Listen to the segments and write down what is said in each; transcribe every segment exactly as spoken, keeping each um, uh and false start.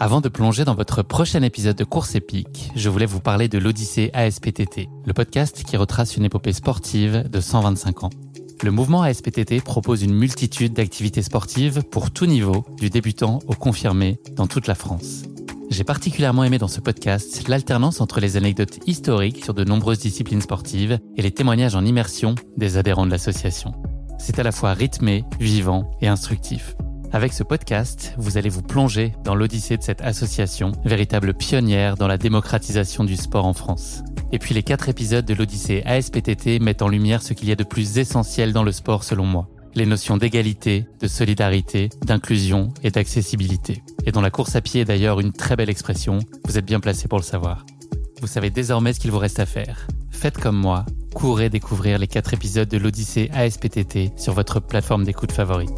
Avant de plonger dans votre prochain épisode de Course épique, je voulais vous parler de l'Odyssée A S P T T, le podcast qui retrace une épopée sportive de cent vingt-cinq ans. Le mouvement A S P T T propose une multitude d'activités sportives pour tout niveau, du débutant au confirmé, dans toute la France. J'ai particulièrement aimé dans ce podcast l'alternance entre les anecdotes historiques sur de nombreuses disciplines sportives et les témoignages en immersion des adhérents de l'association. C'est à la fois rythmé, vivant et instructif. Avec ce podcast, vous allez vous plonger dans l'odyssée de cette association, véritable pionnière dans la démocratisation du sport en France. Et puis les quatre épisodes de l'Odyssée A S P T T mettent en lumière ce qu'il y a de plus essentiel dans le sport selon moi. Les notions d'égalité, de solidarité, d'inclusion et d'accessibilité. Et dont la course à pied est d'ailleurs une très belle expression, vous êtes bien placé pour le savoir. Vous savez désormais ce qu'il vous reste à faire. Faites comme moi, courez découvrir les quatre épisodes de l'Odyssée A S P T T sur votre plateforme d'écoute favorite.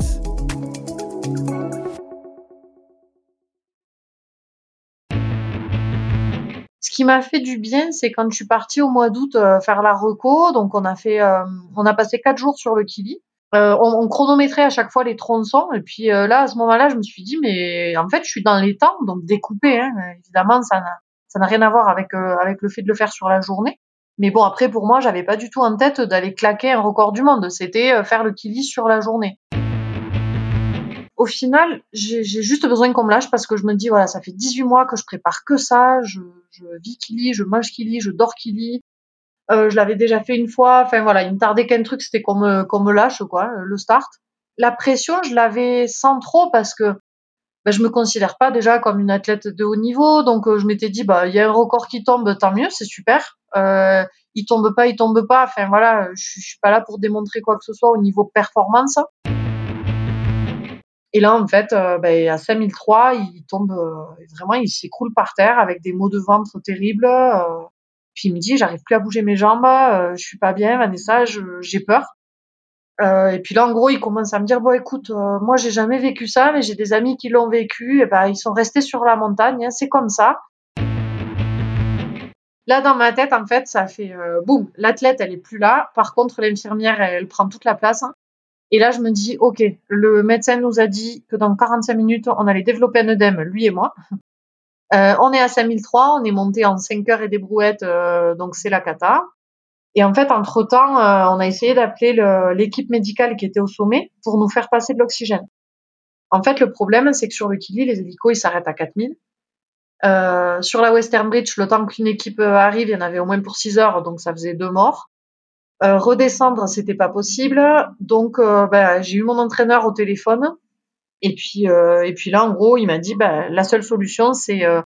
Ce qui m'a fait du bien, c'est quand je suis partie au mois d'août euh, faire la reco. Donc on a fait, euh, on a passé quatre jours sur le Kili. Euh, on, on chronométrait à chaque fois les tronçons. Et puis euh, là, à ce moment-là, je me suis dit, mais en fait, je suis dans les temps, donc découpé. Hein, évidemment, ça n'a, ça n'a rien à voir avec euh, avec le fait de le faire sur la journée. Mais bon, après, pour moi, j'avais pas du tout en tête d'aller claquer un record du monde. C'était euh, faire le Kili sur la journée. Au final, j'ai, j'ai juste besoin qu'on me lâche parce que je me dis, voilà, ça fait dix-huit mois que je prépare que ça, je, je vis Kili, je mange Kili, je dors Kili. Euh, je l'avais déjà fait une fois, enfin voilà, il me tardait qu'un truc, c'était qu'on me, qu'on me lâche, quoi, le start. La pression, je l'avais sans trop parce que ben, je me considère pas déjà comme une athlète de haut niveau, donc euh, je m'étais dit, bah, il y a un record qui tombe, tant mieux, c'est super. Euh, il tombe pas, il tombe pas, enfin voilà, je, je suis pas là pour démontrer quoi que ce soit au niveau performance. Et là, en fait, euh, ben, à cinq mille trois, il tombe, euh, vraiment, il s'écroule par terre avec des maux de ventre terribles. Euh, puis il me dit, j'arrive plus à bouger mes jambes, euh, je suis pas bien, Vanessa, je, j'ai peur. Euh, et puis là, en gros, il commence à me dire, bon, écoute, euh, moi, j'ai jamais vécu ça, mais j'ai des amis qui l'ont vécu. Et ben, ils sont restés sur la montagne, hein, c'est comme ça. Là, dans ma tête, en fait, ça fait euh, boum. L'athlète, elle est plus là. Par contre, l'infirmière, elle, elle prend toute la place. Hein. Et là, je me dis, ok, le médecin nous a dit que dans quarante-cinq minutes, on allait développer un œdème, lui et moi. Euh, on est à cinq mille trois, on est monté en cinq heures et des brouettes, euh, donc c'est la cata. Et en fait, entre-temps, euh, on a essayé d'appeler le, l'équipe médicale qui était au sommet pour nous faire passer de l'oxygène. En fait, le problème, c'est que sur le Kili, les hélicos, ils s'arrêtent à quatre mille. Euh, sur la Western Bridge, le temps qu'une équipe arrive, il y en avait au moins pour six heures, donc ça faisait deux morts. Euh, redescendre, c'était pas possible. Donc, euh, ben, j'ai eu mon entraîneur au téléphone. Et puis, euh, et puis là, en gros, il m'a dit, ben, la seule solution, c'est... Euh...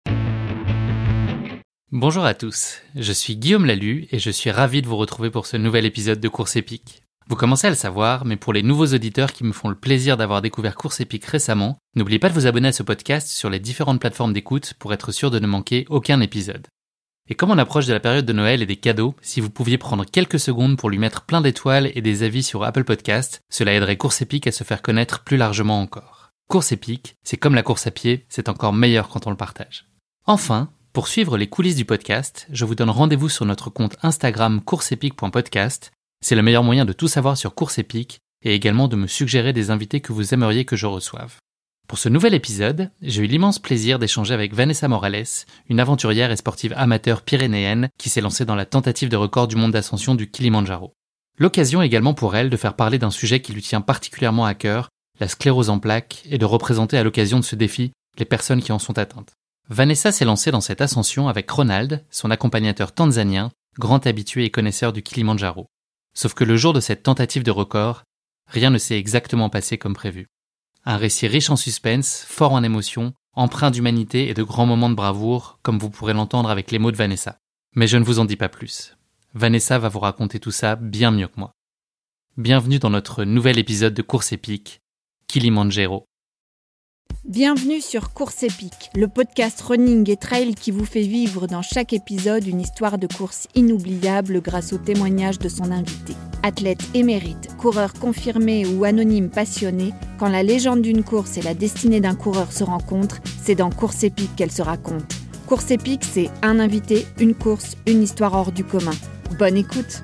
Bonjour à tous, je suis Guillaume Lalu et je suis ravi de vous retrouver pour ce nouvel épisode de Course épique. Vous commencez à le savoir, mais pour les nouveaux auditeurs qui me font le plaisir d'avoir découvert Course épique récemment, n'oubliez pas de vous abonner à ce podcast sur les différentes plateformes d'écoute pour être sûr de ne manquer aucun épisode. Et comme on approche de la période de Noël et des cadeaux, si vous pouviez prendre quelques secondes pour lui mettre plein d'étoiles et des avis sur Apple Podcast, cela aiderait Course épique à se faire connaître plus largement encore. Course épique, c'est comme la course à pied, c'est encore meilleur quand on le partage. Enfin, pour suivre les coulisses du podcast, je vous donne rendez-vous sur notre compte Instagram courseepique point podcast. C'est le meilleur moyen de tout savoir sur Course épique et également de me suggérer des invités que vous aimeriez que je reçoive. Pour ce nouvel épisode, j'ai eu l'immense plaisir d'échanger avec Vanessa Morales, une aventurière et sportive amateur pyrénéenne qui s'est lancée dans la tentative de record du monde d'ascension du Kilimandjaro. L'occasion également pour elle de faire parler d'un sujet qui lui tient particulièrement à cœur, la sclérose en plaques, et de représenter à l'occasion de ce défi les personnes qui en sont atteintes. Vanessa s'est lancée dans cette ascension avec Ronald, son accompagnateur tanzanien, grand habitué et connaisseur du Kilimandjaro. Sauf que le jour de cette tentative de record, rien ne s'est exactement passé comme prévu. Un récit riche en suspense, fort en émotions, empreint d'humanité et de grands moments de bravoure, comme vous pourrez l'entendre avec les mots de Vanessa. Mais je ne vous en dis pas plus. Vanessa va vous raconter tout ça bien mieux que moi. Bienvenue dans notre nouvel épisode de Course épique, Kilimandjaro. Bienvenue sur Course épique, le podcast running et trail qui vous fait vivre dans chaque épisode une histoire de course inoubliable grâce au témoignage de son invité. Athlète émérite, coureur confirmé ou anonyme passionné, quand la légende d'une course et la destinée d'un coureur se rencontrent, c'est dans Course épique qu'elle se raconte. Course épique, c'est un invité, une course, une histoire hors du commun. Bonne écoute.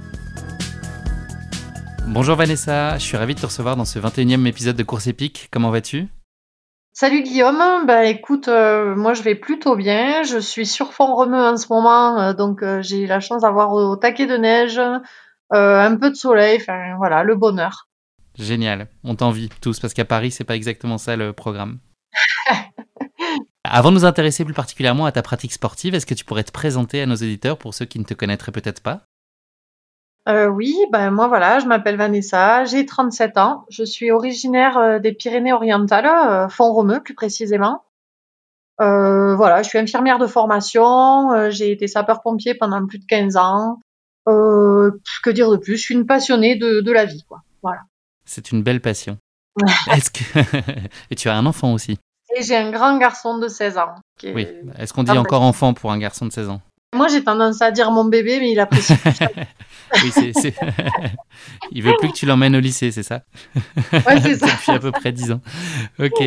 Bonjour Vanessa, je suis ravi de te recevoir dans ce vingt et unième épisode de Course épique. Comment vas-tu ? Salut Guillaume, bah écoute, euh, moi je vais plutôt bien. Je suis sur Font-Romeu en ce moment, euh, donc euh, j'ai la chance d'avoir au, au taquet de neige, euh, un peu de soleil, enfin voilà, le bonheur. Génial, on t'envie tous, parce qu'à Paris, c'est pas exactement ça le programme. Avant de nous intéresser plus particulièrement à ta pratique sportive, est-ce que tu pourrais te présenter à nos auditeurs pour ceux qui ne te connaîtraient peut-être pas ? Euh, oui, ben moi voilà, je m'appelle Vanessa, j'ai trente-sept ans, je suis originaire euh, des Pyrénées-Orientales, euh, Font-Romeu plus précisément. Euh, voilà, je suis infirmière de formation, euh, j'ai été sapeur-pompier pendant plus de quinze ans. Euh, que dire de plus? Je suis une passionnée de, de la vie, quoi. Voilà. C'est une belle passion. Est-ce que... Et tu as un enfant aussi ? Et j'ai un grand garçon de seize ans. Qui Oui. est Est-ce qu'on dit encore fantastique. enfant pour un garçon de seize ans ? Moi, j'ai tendance à dire mon bébé, mais il apprécie plus ça. Oui, c'est, c'est... Il veut plus que tu l'emmènes au lycée, c'est ça ? Ouais, c'est ça. Depuis à peu près dix ans. Ok.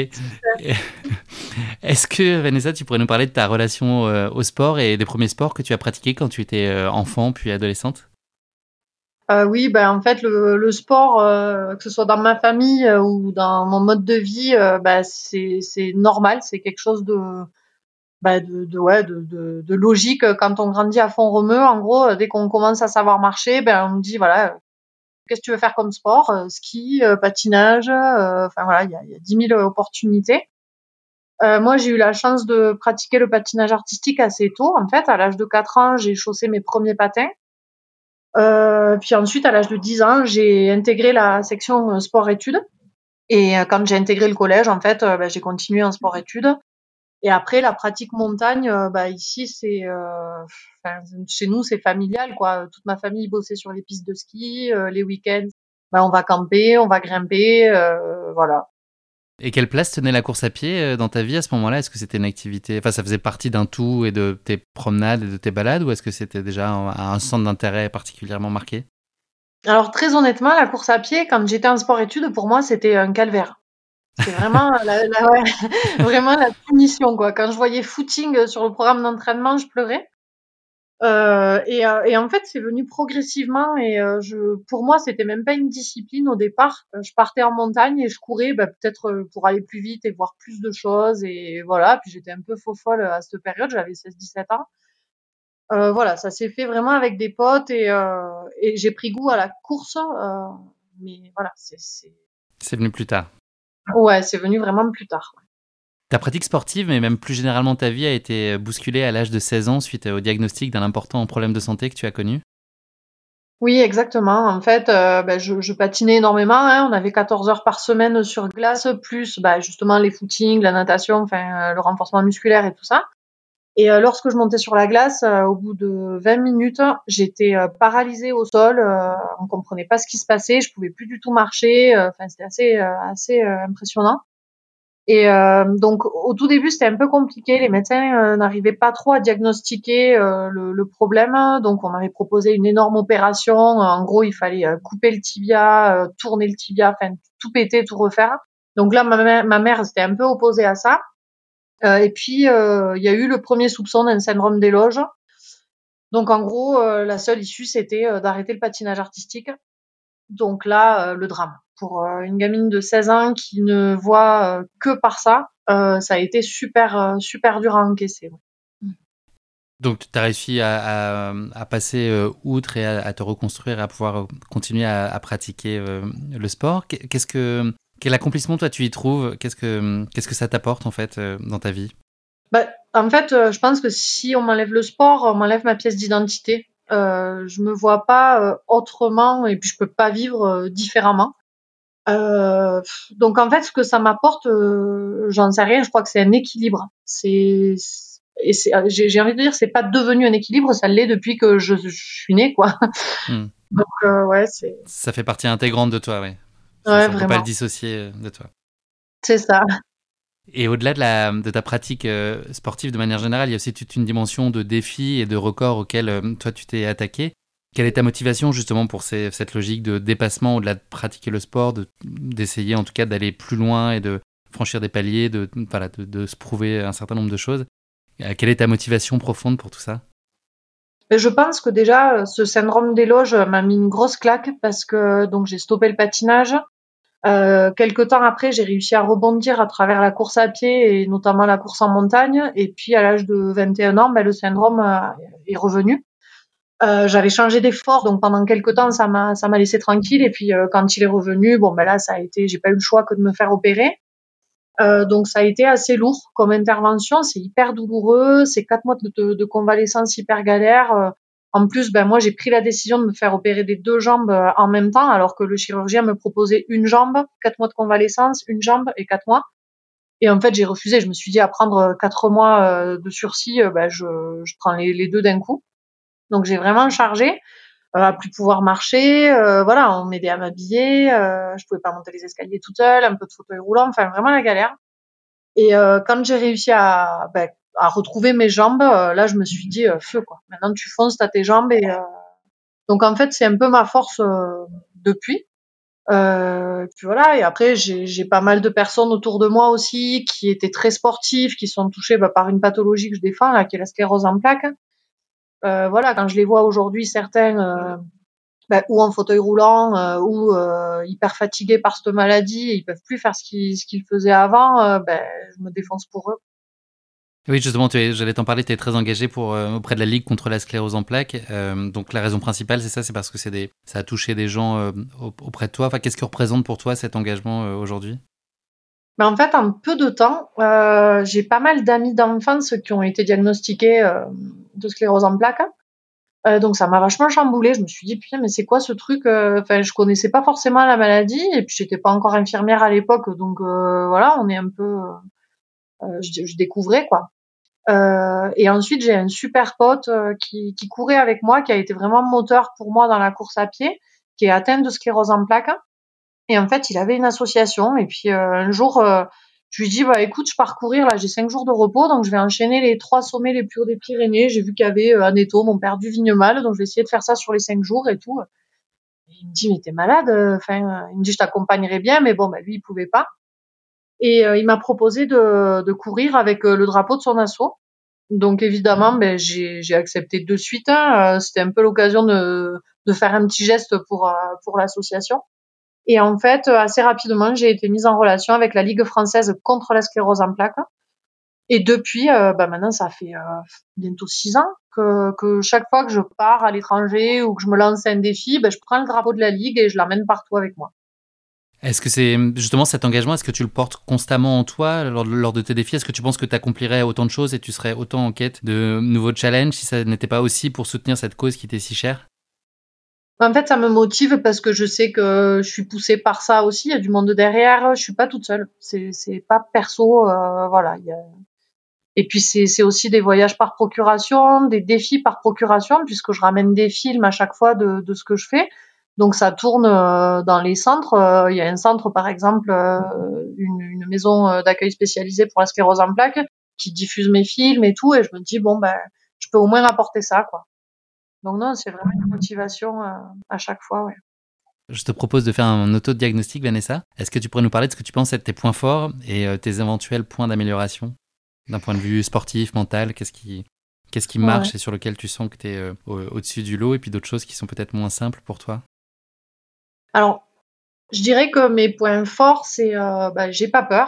Est-ce que, Vanessa, tu pourrais nous parler de ta relation euh, au sport et des premiers sports que tu as pratiqués quand tu étais euh, enfant puis adolescente ? Euh, oui, ben en fait, le, le sport, euh, que ce soit dans ma famille euh, ou dans mon mode de vie, euh, ben, c'est c'est normal, c'est quelque chose de ben, de, de ouais de, de, de logique quand on grandit à Font-Romeu. En gros, euh, dès qu'on commence à savoir marcher, ben on me dit voilà, euh, qu'est-ce que tu veux faire comme sport? Euh, ski, euh, patinage, euh, enfin voilà, il y a, il y a dix mille opportunités. Euh, moi, j'ai eu la chance de pratiquer le patinage artistique assez tôt. En fait, à l'âge de quatre ans, j'ai chaussé mes premiers patins. Euh, puis ensuite, à l'âge de dix ans, j'ai intégré la section euh, sport-études. Et euh, quand j'ai intégré le collège, en fait, euh, bah, j'ai continué en sport-études. Et après, la pratique montagne, euh, bah, ici, c'est, euh, enfin, chez nous, c'est familial, quoi. Toute ma famille bossait sur les pistes de ski. Euh, les week-ends, bah, on va camper, on va grimper, euh, voilà. Et quelle place tenait la course à pied euh, dans ta vie à ce moment-là ? Est-ce que c'était une activité, enfin ça faisait partie d'un tout et de tes promenades et de tes balades, ou est-ce que c'était déjà un, un centre d'intérêt particulièrement marqué ? Alors très honnêtement, la course à pied, quand j'étais en sport-études, pour moi, c'était un calvaire. C'était vraiment la, la- ouais, vraiment la punition, quoi. Quand je voyais footing sur le programme d'entraînement, je pleurais. Euh, et, euh, et en fait, c'est venu progressivement. Et euh, je, pour moi, c'était même pas une discipline au départ. Euh, Je partais en montagne et je courais, bah, peut-être euh, pour aller plus vite et voir plus de choses. Et voilà. Puis j'étais un peu faux folle à cette période. J'avais seize dix-sept ans. Euh, voilà, ça s'est fait vraiment avec des potes et, euh, et j'ai pris goût à la course. Euh, mais voilà, c'est, c'est... C'est venu plus tard. Ouais, c'est venu vraiment plus tard. Ta pratique sportive, mais même plus généralement ta vie, a été bousculée à l'âge de seize ans suite au diagnostic d'un important problème de santé que tu as connu ? Oui, exactement. En fait, euh, ben, je, je patinais énormément, hein. On avait quatorze heures par semaine sur glace, plus bah, justement les footings, la natation, enfin euh, le renforcement musculaire et tout ça. Et euh, lorsque je montais sur la glace, euh, au bout de vingt minutes, j'étais euh, paralysée au sol. Euh, on comprenait pas ce qui se passait. Je pouvais plus du tout marcher. euh, Enfin, c'était assez, euh, assez euh, impressionnant. Et euh, donc au tout début c'était un peu compliqué, les médecins euh, n'arrivaient pas trop à diagnostiquer euh, le, le problème, donc on m'avait proposé une énorme opération. En gros il fallait euh, couper le tibia, euh, tourner le tibia, enfin tout péter, tout refaire. Donc là ma mère, ma mère s'était un peu opposée à ça. Euh, et puis euh, il y a eu le premier soupçon d'un syndrome des loges. Donc en gros euh, la seule issue c'était euh, d'arrêter le patinage artistique. Donc là, euh, le drame. Pour euh, une gamine de seize ans qui ne voit euh, que par ça, euh, ça a été super, euh, super dur à encaisser. Ouais. Donc tu as réussi à, à, à passer euh, outre et à, à te reconstruire et à pouvoir euh, continuer à, à pratiquer euh, le sport. Qu'est-ce que, quel accomplissement toi tu y trouves ? Qu'est-ce que, qu'est-ce que ça t'apporte en fait euh, dans ta vie ? Bah, en fait, euh, je pense que si on m'enlève le sport, on m'enlève ma pièce d'identité. Euh, je me vois pas euh, autrement et puis je peux pas vivre euh, différemment. Euh, donc en fait, ce que ça m'apporte, euh, j'en sais rien. Je crois que c'est un équilibre. C'est et c'est, j'ai, j'ai envie de dire, c'est pas devenu un équilibre, ça l'est depuis que je, je suis née, quoi. Hmm. Donc euh, ouais, c'est Ça fait partie intégrante de toi, ouais. C'est ouais ça, on peut pas le vraiment, dissocier euh, de toi. c'est ça. Et au-delà de, la, de ta pratique euh, sportive de manière générale, il y a aussi toute une dimension de défi et de record auquel euh, toi tu t'es attaqué. Quelle est ta motivation justement pour ces, cette logique de dépassement au-delà de pratiquer le sport, de, d'essayer en tout cas d'aller plus loin et de franchir des paliers, de, voilà, de, de se prouver un certain nombre de choses. Euh, Quelle est ta motivation profonde pour tout ça ? Mais je pense que déjà, ce syndrome des loges m'a mis une grosse claque parce que donc j'ai stoppé le patinage. Euh, quelque temps après, j'ai réussi à rebondir à travers la course à pied et notamment la course en montagne. Et puis à l'âge de vingt et un ans, ben, le syndrome euh, est revenu. Euh, j'avais changé d'effort, donc pendant quelque temps, ça m'a ça m'a laissé tranquille. Et puis euh, quand il est revenu, bon ben là, ça a été, j'ai pas eu le choix que de me faire opérer. Euh, donc ça a été assez lourd comme intervention, c'est hyper douloureux, c'est quatre mois de, de convalescence hyper galère. Euh, en plus, ben moi j'ai pris la décision de me faire opérer des deux jambes euh, en même temps, alors que le chirurgien me proposait une jambe, quatre mois de convalescence, une jambe et quatre mois. Et en fait j'ai refusé. Je me suis dit à prendre quatre mois euh, de sursis, euh, ben je, je prends les, les deux d'un coup. Donc j'ai vraiment chargé, euh, à plus pouvoir marcher. Euh, voilà, on m'aidait à m'habiller, euh, je pouvais pas monter les escaliers toute seule, un peu de fauteuil roulant, enfin vraiment la galère. Et euh, quand j'ai réussi à, ben, à retrouver mes jambes, euh, là, je me suis dit, euh, feu, quoi. Maintenant, tu fonces, t'as tes jambes. Et euh... donc, en fait, c'est un peu ma force euh, depuis. Euh, et puis voilà. Et après, j'ai, j'ai pas mal de personnes autour de moi aussi qui étaient très sportives, qui sont touchées bah, par une pathologie que je défends, là, qui est la sclérose en plaques. Euh, voilà, quand je les vois aujourd'hui, certains euh, ben, ou en fauteuil roulant euh, ou euh, hyper fatigués par cette maladie, et ils peuvent plus faire ce qu'ils, ce qu'ils faisaient avant, euh, ben, je me défonce pour eux. Oui, justement, tu es, j'allais t'en parler, tu es très engagé pour, euh, auprès de la Ligue contre la sclérose en plaques. Euh, donc la raison principale, c'est ça, c'est parce que c'est des, ça a touché des gens euh, auprès de toi. Enfin, qu'est-ce que représente pour toi cet engagement euh, aujourd'hui ? Ben en fait, en peu de temps, euh, j'ai pas mal d'amis d'enfance qui ont été diagnostiqués euh, de sclérose en plaques. Euh, donc ça m'a vachement chamboulée. Je me suis dit, putain, mais c'est quoi ce truc? Enfin, je connaissais pas forcément la maladie et puis j'étais pas encore infirmière à l'époque, donc euh, voilà, on est un peu, euh, je, je découvrais quoi. Euh, et ensuite, j'ai un super pote euh, qui, qui courait avec moi, qui a été vraiment moteur pour moi dans la course à pied, qui est atteint de sclérose en plaques. Et en fait, il avait une association. Et puis euh, un jour, euh, je lui dis, bah écoute, je pars courir, là, j'ai cinq jours de repos, donc je vais enchaîner les trois sommets les plus hauts des Pyrénées. J'ai vu qu'il y avait euh, Aneto, mon père du Vignemale, donc je vais essayer de faire ça sur les cinq jours et tout. Et il me dit, mais t'es malade. Enfin, euh, il me dit, je t'accompagnerai bien, mais bon, bah lui, il pouvait pas. Et euh, il m'a proposé de, de courir avec euh, le drapeau de son asso. Donc évidemment, ben j'ai, j'ai accepté de suite. Hein. Euh, C'était un peu l'occasion de, de faire un petit geste pour euh, pour l'association. Et en fait, assez rapidement, j'ai été mise en relation avec la Ligue française contre la sclérose en plaques. Et depuis, euh, bah maintenant, ça fait euh, bientôt six ans que, que chaque fois que je pars à l'étranger ou que je me lance un défi, bah, je prends le drapeau de la Ligue et je l'emmène partout avec moi. Est-ce que c'est justement cet engagement, est-ce que tu le portes constamment en toi lors, lors de tes défis ? Est-ce que tu penses que tu accomplirais autant de choses et tu serais autant en quête de nouveaux challenges si ça n'était pas aussi pour soutenir cette cause qui t'est si chère ? En fait, ça me motive parce que je sais que je suis poussée par ça aussi. Il y a du monde derrière. Je suis pas toute seule. C'est, c'est pas perso. Euh, voilà. Il y a... Et puis c'est, c'est aussi des voyages par procuration, des défis par procuration, puisque je ramène des films à chaque fois de, de ce que je fais. Donc ça tourne euh, dans les centres. Euh, il y a un centre, par exemple, euh, une, une maison euh, d'accueil spécialisée pour la sclérose en plaques, qui diffuse mes films et tout. Et je me dis bon ben, je peux au moins apporter ça, quoi. Donc non, c'est vraiment une motivation euh, à chaque fois, ouais. Je te propose de faire un auto-diagnostic, Vanessa. Est-ce que tu pourrais nous parler de ce que tu penses être tes points forts et euh, tes éventuels points d'amélioration d'un point de vue sportif, mental ? Qu'est-ce qui, qu'est-ce qui marche Ouais. et sur lequel tu sens que tu es euh, au- au-dessus du lot, et puis d'autres choses qui sont peut-être moins simples pour toi ? Alors, je dirais que mes points forts, c'est euh, bah, j'ai pas peur.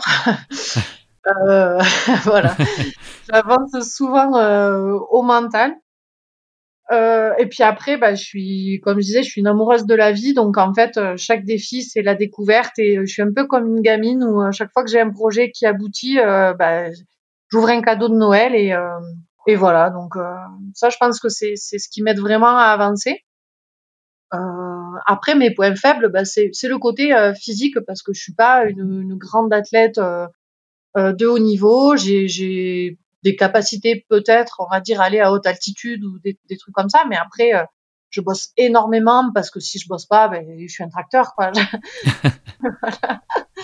euh, voilà. J'avance souvent euh, au mental. Euh, et puis après, bah, je suis, comme je disais, je suis une amoureuse de la vie. Donc en fait, euh, chaque défi, c'est la découverte. Et euh, je suis un peu comme une gamine où à chaque fois que j'ai un projet qui aboutit, euh, bah, j'ouvre un cadeau de Noël et, euh, et voilà. Donc euh, ça, je pense que c'est, c'est ce qui m'aide vraiment à avancer. Euh, après, mes points faibles, bah, c'est, c'est le côté euh, physique parce que je suis pas une, une grande athlète euh, euh, de haut niveau. J'ai, j'ai des capacités peut-être, on va dire, aller à haute altitude ou des, des trucs comme ça. Mais après, euh, je bosse énormément parce que si je bosse pas, ben, je suis un tracteur, quoi. Voilà.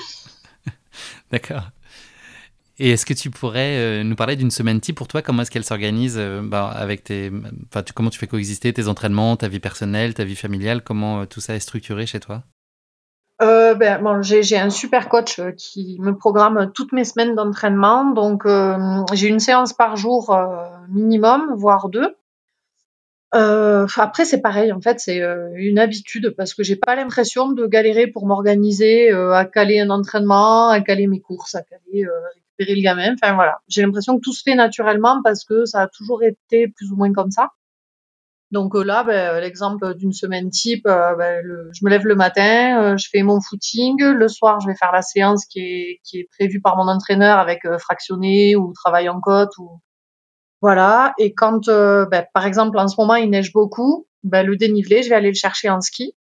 D'accord. Et est-ce que tu pourrais euh, nous parler d'une semaine type pour toi ? Comment est-ce qu'elle s'organise euh, bah, avec tes, enfin, tu, comment tu fais coexister tes entraînements, ta vie personnelle, ta vie familiale ? Comment euh, tout ça est structuré chez toi ? Euh, ben, bon, j'ai, j'ai un super coach euh, qui me programme toutes mes semaines d'entraînement. Donc, euh, j'ai une séance par jour euh, minimum, voire deux. Euh, après, c'est pareil, en fait, c'est euh, une habitude parce que j'ai pas l'impression de galérer pour m'organiser, euh, à caler un entraînement, à caler mes courses, à caler, euh, récupérer le gamin. Enfin voilà, j'ai l'impression que tout se fait naturellement parce que ça a toujours été plus ou moins comme ça. Donc euh, là, ben, l'exemple d'une semaine type, euh, ben, le- je me lève le matin, euh, je fais mon footing, le soir je vais faire la séance qui est qui est prévue par mon entraîneur avec euh, fractionné ou travail en côte ou voilà. Et quand, euh, ben, par exemple, en ce moment, il neige beaucoup, ben, le dénivelé, je vais aller le chercher en ski.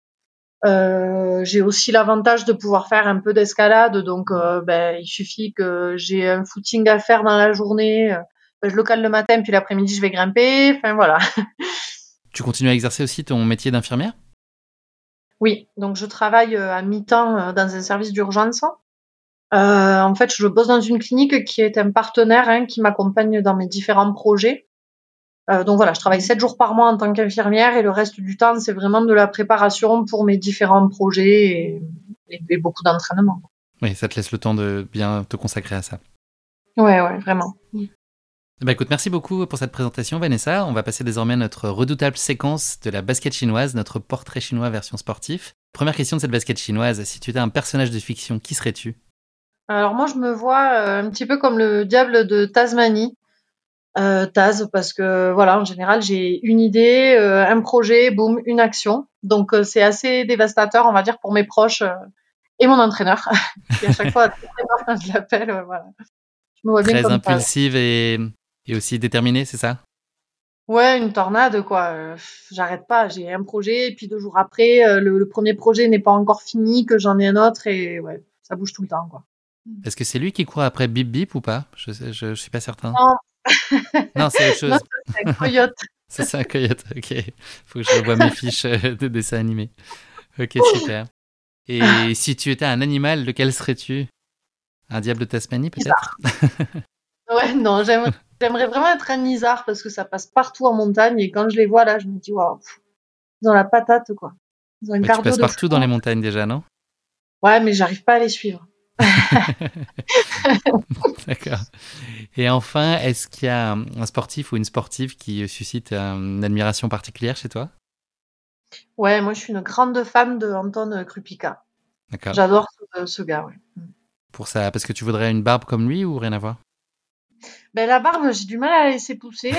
Euh, j'ai aussi l'avantage de pouvoir faire un peu d'escalade, donc euh, ben, il suffit que j'ai un footing à faire dans la journée, euh, ben, je le cale le matin, puis l'après-midi, je vais grimper. Enfin, voilà. Tu continues à exercer aussi ton métier d'infirmière ? Oui, donc je travaille euh, à mi-temps euh, dans un service d'urgence. Euh, en fait, je bosse dans une clinique qui est un partenaire hein, qui m'accompagne dans mes différents projets. Euh, donc voilà, je travaille sept jours par mois en tant qu'infirmière et le reste du temps, c'est vraiment de la préparation pour mes différents projets et, et, et beaucoup d'entraînement. Oui, ça te laisse le temps de bien te consacrer à ça. Ouais, ouais, vraiment. Bah écoute, merci beaucoup pour cette présentation, Vanessa. On va passer désormais à notre redoutable séquence de la basket chinoise, notre portrait chinois version sportif. Première question de cette basket chinoise, si tu étais un personnage de fiction, qui serais-tu ? Alors moi, je me vois euh, un petit peu comme le diable de Tasmanie. Euh, Taz, parce que voilà, en général, j'ai une idée, euh, un projet, boum, une action. Donc euh, c'est assez dévastateur, on va dire, pour mes proches euh, et mon entraîneur, qui à chaque fois a très peur quand je l'appelle. Euh, voilà. Je me vois bien Très comme ça. impulsive et, et aussi déterminée, c'est ça ? Ouais, une tornade, quoi. Euh, j'arrête pas. J'ai un projet, et puis deux jours après, euh, le, le premier projet n'est pas encore fini, que j'en ai un autre, et ouais, ça bouge tout le temps, quoi. Est-ce que c'est lui qui court après Bip Bip ou pas ? Je, sais- je, je suis pas certain. Non, Non, c'est autre non, chose. c'est un coyote. Ça, c'est un coyote, ok. Faut que je revoie mes fiches euh, de dessin animé. Ok, super. Et si tu étais un animal, lequel serais-tu ? Un diable de Tasmanie, peut-être ? Ouais, non, j'aimerais, j'aimerais vraiment être un isard parce que ça passe partout en montagne et quand je les vois là, je me dis waouh, ils ont la patate quoi. Ils ont un Mais tu cardio passes de partout dans fou. les montagnes déjà, non ? Ouais, mais j'arrive pas à les suivre. D'accord. Et enfin, est-ce qu'il y a un, un sportif ou une sportive qui suscite euh, une admiration particulière chez toi ? Ouais, moi je suis une grande fan de Anton Krupika. D'accord. J'adore ce, ce gars, ouais. Pour ça, parce que tu voudrais une barbe comme lui ou rien à voir ? Ben la barbe, j'ai du mal à la laisser pousser.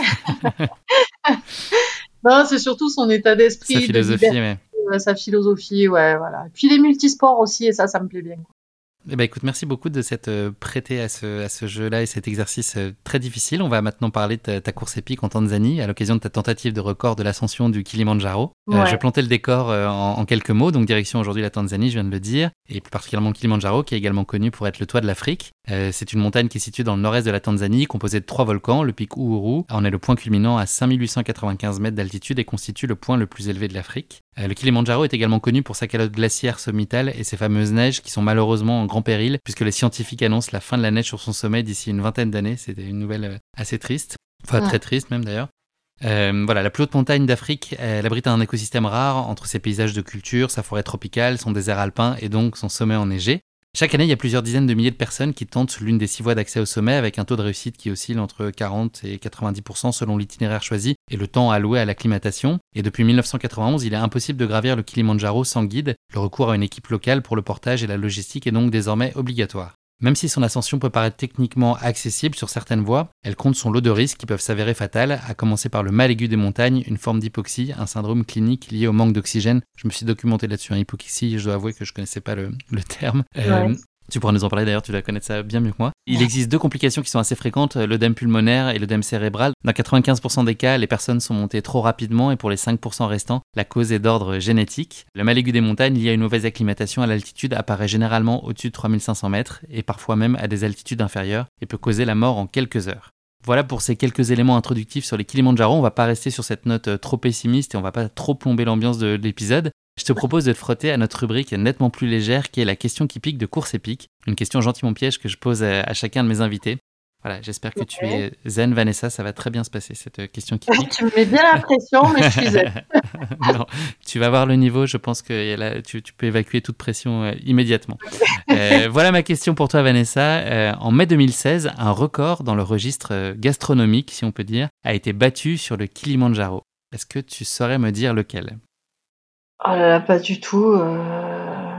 Non, c'est surtout son état Sa d'esprit, de philosophie, liberté, mais... euh, sa philosophie, ouais, voilà. Puis les multisports aussi, et ça, ça me plaît bien. Eh ben, écoute, merci beaucoup de s'être euh, prêté à ce, à ce jeu-là et cet exercice euh, très difficile. On va maintenant parler de ta, ta course épique en Tanzanie à l'occasion de ta tentative de record de l'ascension du Kilimandjaro. Euh, Ouais. je vais planter le décor euh, en, en quelques mots. Donc, direction aujourd'hui la Tanzanie, je viens de le dire, et plus particulièrement le Kilimandjaro, qui est également connu pour être le toit de l'Afrique. Euh, c'est une montagne qui est située dans le nord-est de la Tanzanie, composée de trois volcans, le pic Uhuru. On est le point culminant à cinq mille huit cent quatre-vingt-quinze mètres d'altitude et constitue le point le plus élevé de l'Afrique. Euh, le Kilimandjaro est également connu pour sa calotte glaciaire sommitale et ses fameuses neiges qui sont malheureusement en grand péril puisque les scientifiques annoncent la fin de la neige sur son sommet d'ici une vingtaine d'années. C'était une nouvelle euh, assez triste, enfin Ouais. très triste même d'ailleurs. Euh, voilà, la plus haute montagne d'Afrique, elle abrite un écosystème rare entre ses paysages de culture, sa forêt tropicale, son désert alpin et donc son sommet enneigé. Chaque année, il y a plusieurs dizaines de milliers de personnes qui tentent l'une des six voies d'accès au sommet avec un taux de réussite qui oscille entre quarante et quatre-vingt-dix pour cent selon l'itinéraire choisi et le temps alloué à l'acclimatation. Et depuis mille neuf cent quatre-vingt-onze, il est impossible de gravir le Kilimandjaro sans guide. Le recours à une équipe locale pour le portage et la logistique est donc désormais obligatoire. Même si son ascension peut paraître techniquement accessible sur certaines voies, elle compte son lot de risques qui peuvent s'avérer fatals, à commencer par le mal aigu des montagnes, une forme d'hypoxie, un syndrome clinique lié au manque d'oxygène. Je me suis documenté là-dessus, hein, hypoxie, je dois avouer que je ne connaissais pas le, le terme. Euh, Ouais. Tu pourras nous en parler d'ailleurs, tu dois connaître ça bien mieux que moi. Il existe deux complications qui sont assez fréquentes, l'œdème pulmonaire et l'œdème cérébral. Dans quatre-vingt-quinze pour cent des cas, les personnes sont montées trop rapidement et pour les cinq pour cent restants, la cause est d'ordre génétique. Le mal aigu des montagnes lié à une mauvaise acclimatation à l'altitude apparaît généralement au-dessus de trois mille cinq cents mètres et parfois même à des altitudes inférieures et peut causer la mort en quelques heures. Voilà pour ces quelques éléments introductifs sur les Kilimandjaro. On va pas rester sur cette note trop pessimiste et on va pas trop plomber l'ambiance de l'épisode. Je te propose de te frotter à notre rubrique nettement plus légère qui est la question qui pique de course épique. Une question gentiment piège que je pose à, à chacun de mes invités. Voilà, j'espère que Ok. tu es zen, Vanessa, ça va très bien se passer cette question qui pique. Tu me mets bien la pression, mais je suis zen. Non, tu vas voir le niveau, je pense que là, tu, tu peux évacuer toute pression euh, immédiatement. Euh, voilà ma question pour toi, Vanessa. Euh, en mai deux mille seize, un record dans le registre euh, gastronomique, si on peut dire, a été battu sur le Kilimandjaro. Est-ce que tu saurais me dire lequel? Oh là là, pas du tout. Euh...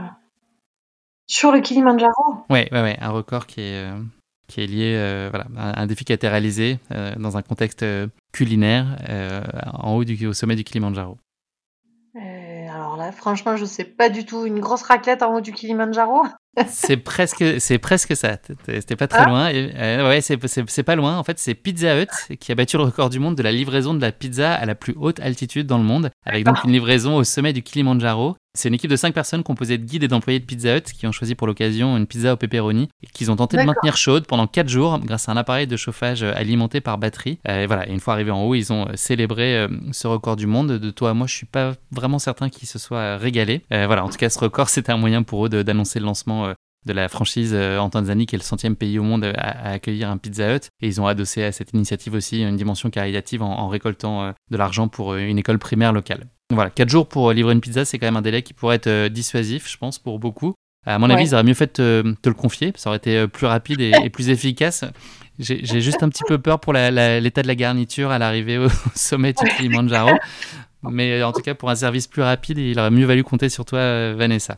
Sur le Kilimandjaro? Ouais, ouais, ouais, un record qui est, euh, qui est lié, euh, voilà, à un défi qui a été réalisé euh, dans un contexte euh, culinaire euh, en haut du, au sommet du Kilimandjaro. Euh, alors là, franchement, je sais pas du tout. Une grosse raclette en haut du Kilimandjaro? C'est presque, c'est presque ça. C'était pas très Ah, loin. Et, euh, ouais, c'est, c'est, c'est pas loin. En fait, c'est Pizza Hut qui a battu le record du monde de la livraison de la pizza à la plus haute altitude dans le monde, avec donc une livraison au sommet du Kilimandjaro. C'est une équipe de cinq personnes composée de guides et d'employés de Pizza Hut qui ont choisi pour l'occasion une pizza au pepperoni et qu'ils ont tenté de d'accord. maintenir chaude pendant quatre jours grâce à un appareil de chauffage alimenté par batterie. Euh, et voilà. Et une fois arrivés en haut, ils ont célébré euh, ce record du monde. De toi à moi, je suis pas vraiment certain qu'ils se soient régalés. Euh, voilà. En tout cas, ce record, c'était un moyen pour eux de, d'annoncer le lancement euh, de la franchise euh, en Tanzanie, qui est le centième pays au monde à, à accueillir un Pizza Hut. Et ils ont adossé à cette initiative aussi une dimension caritative en, en récoltant euh, de l'argent pour euh, une école primaire locale. Voilà, quatre jours pour livrer une pizza, c'est quand même un délai qui pourrait être euh, dissuasif, je pense, pour beaucoup. À mon avis, Ouais. ils auraient mieux fait de te, te le confier, ça aurait été plus rapide et, et plus efficace. J'ai, j'ai juste un petit peu peur pour la, la, l'état de la garniture à l'arrivée au sommet du Kilimandjaro. Mais en tout cas, pour un service plus rapide, il aurait mieux valu compter sur toi, Vanessa.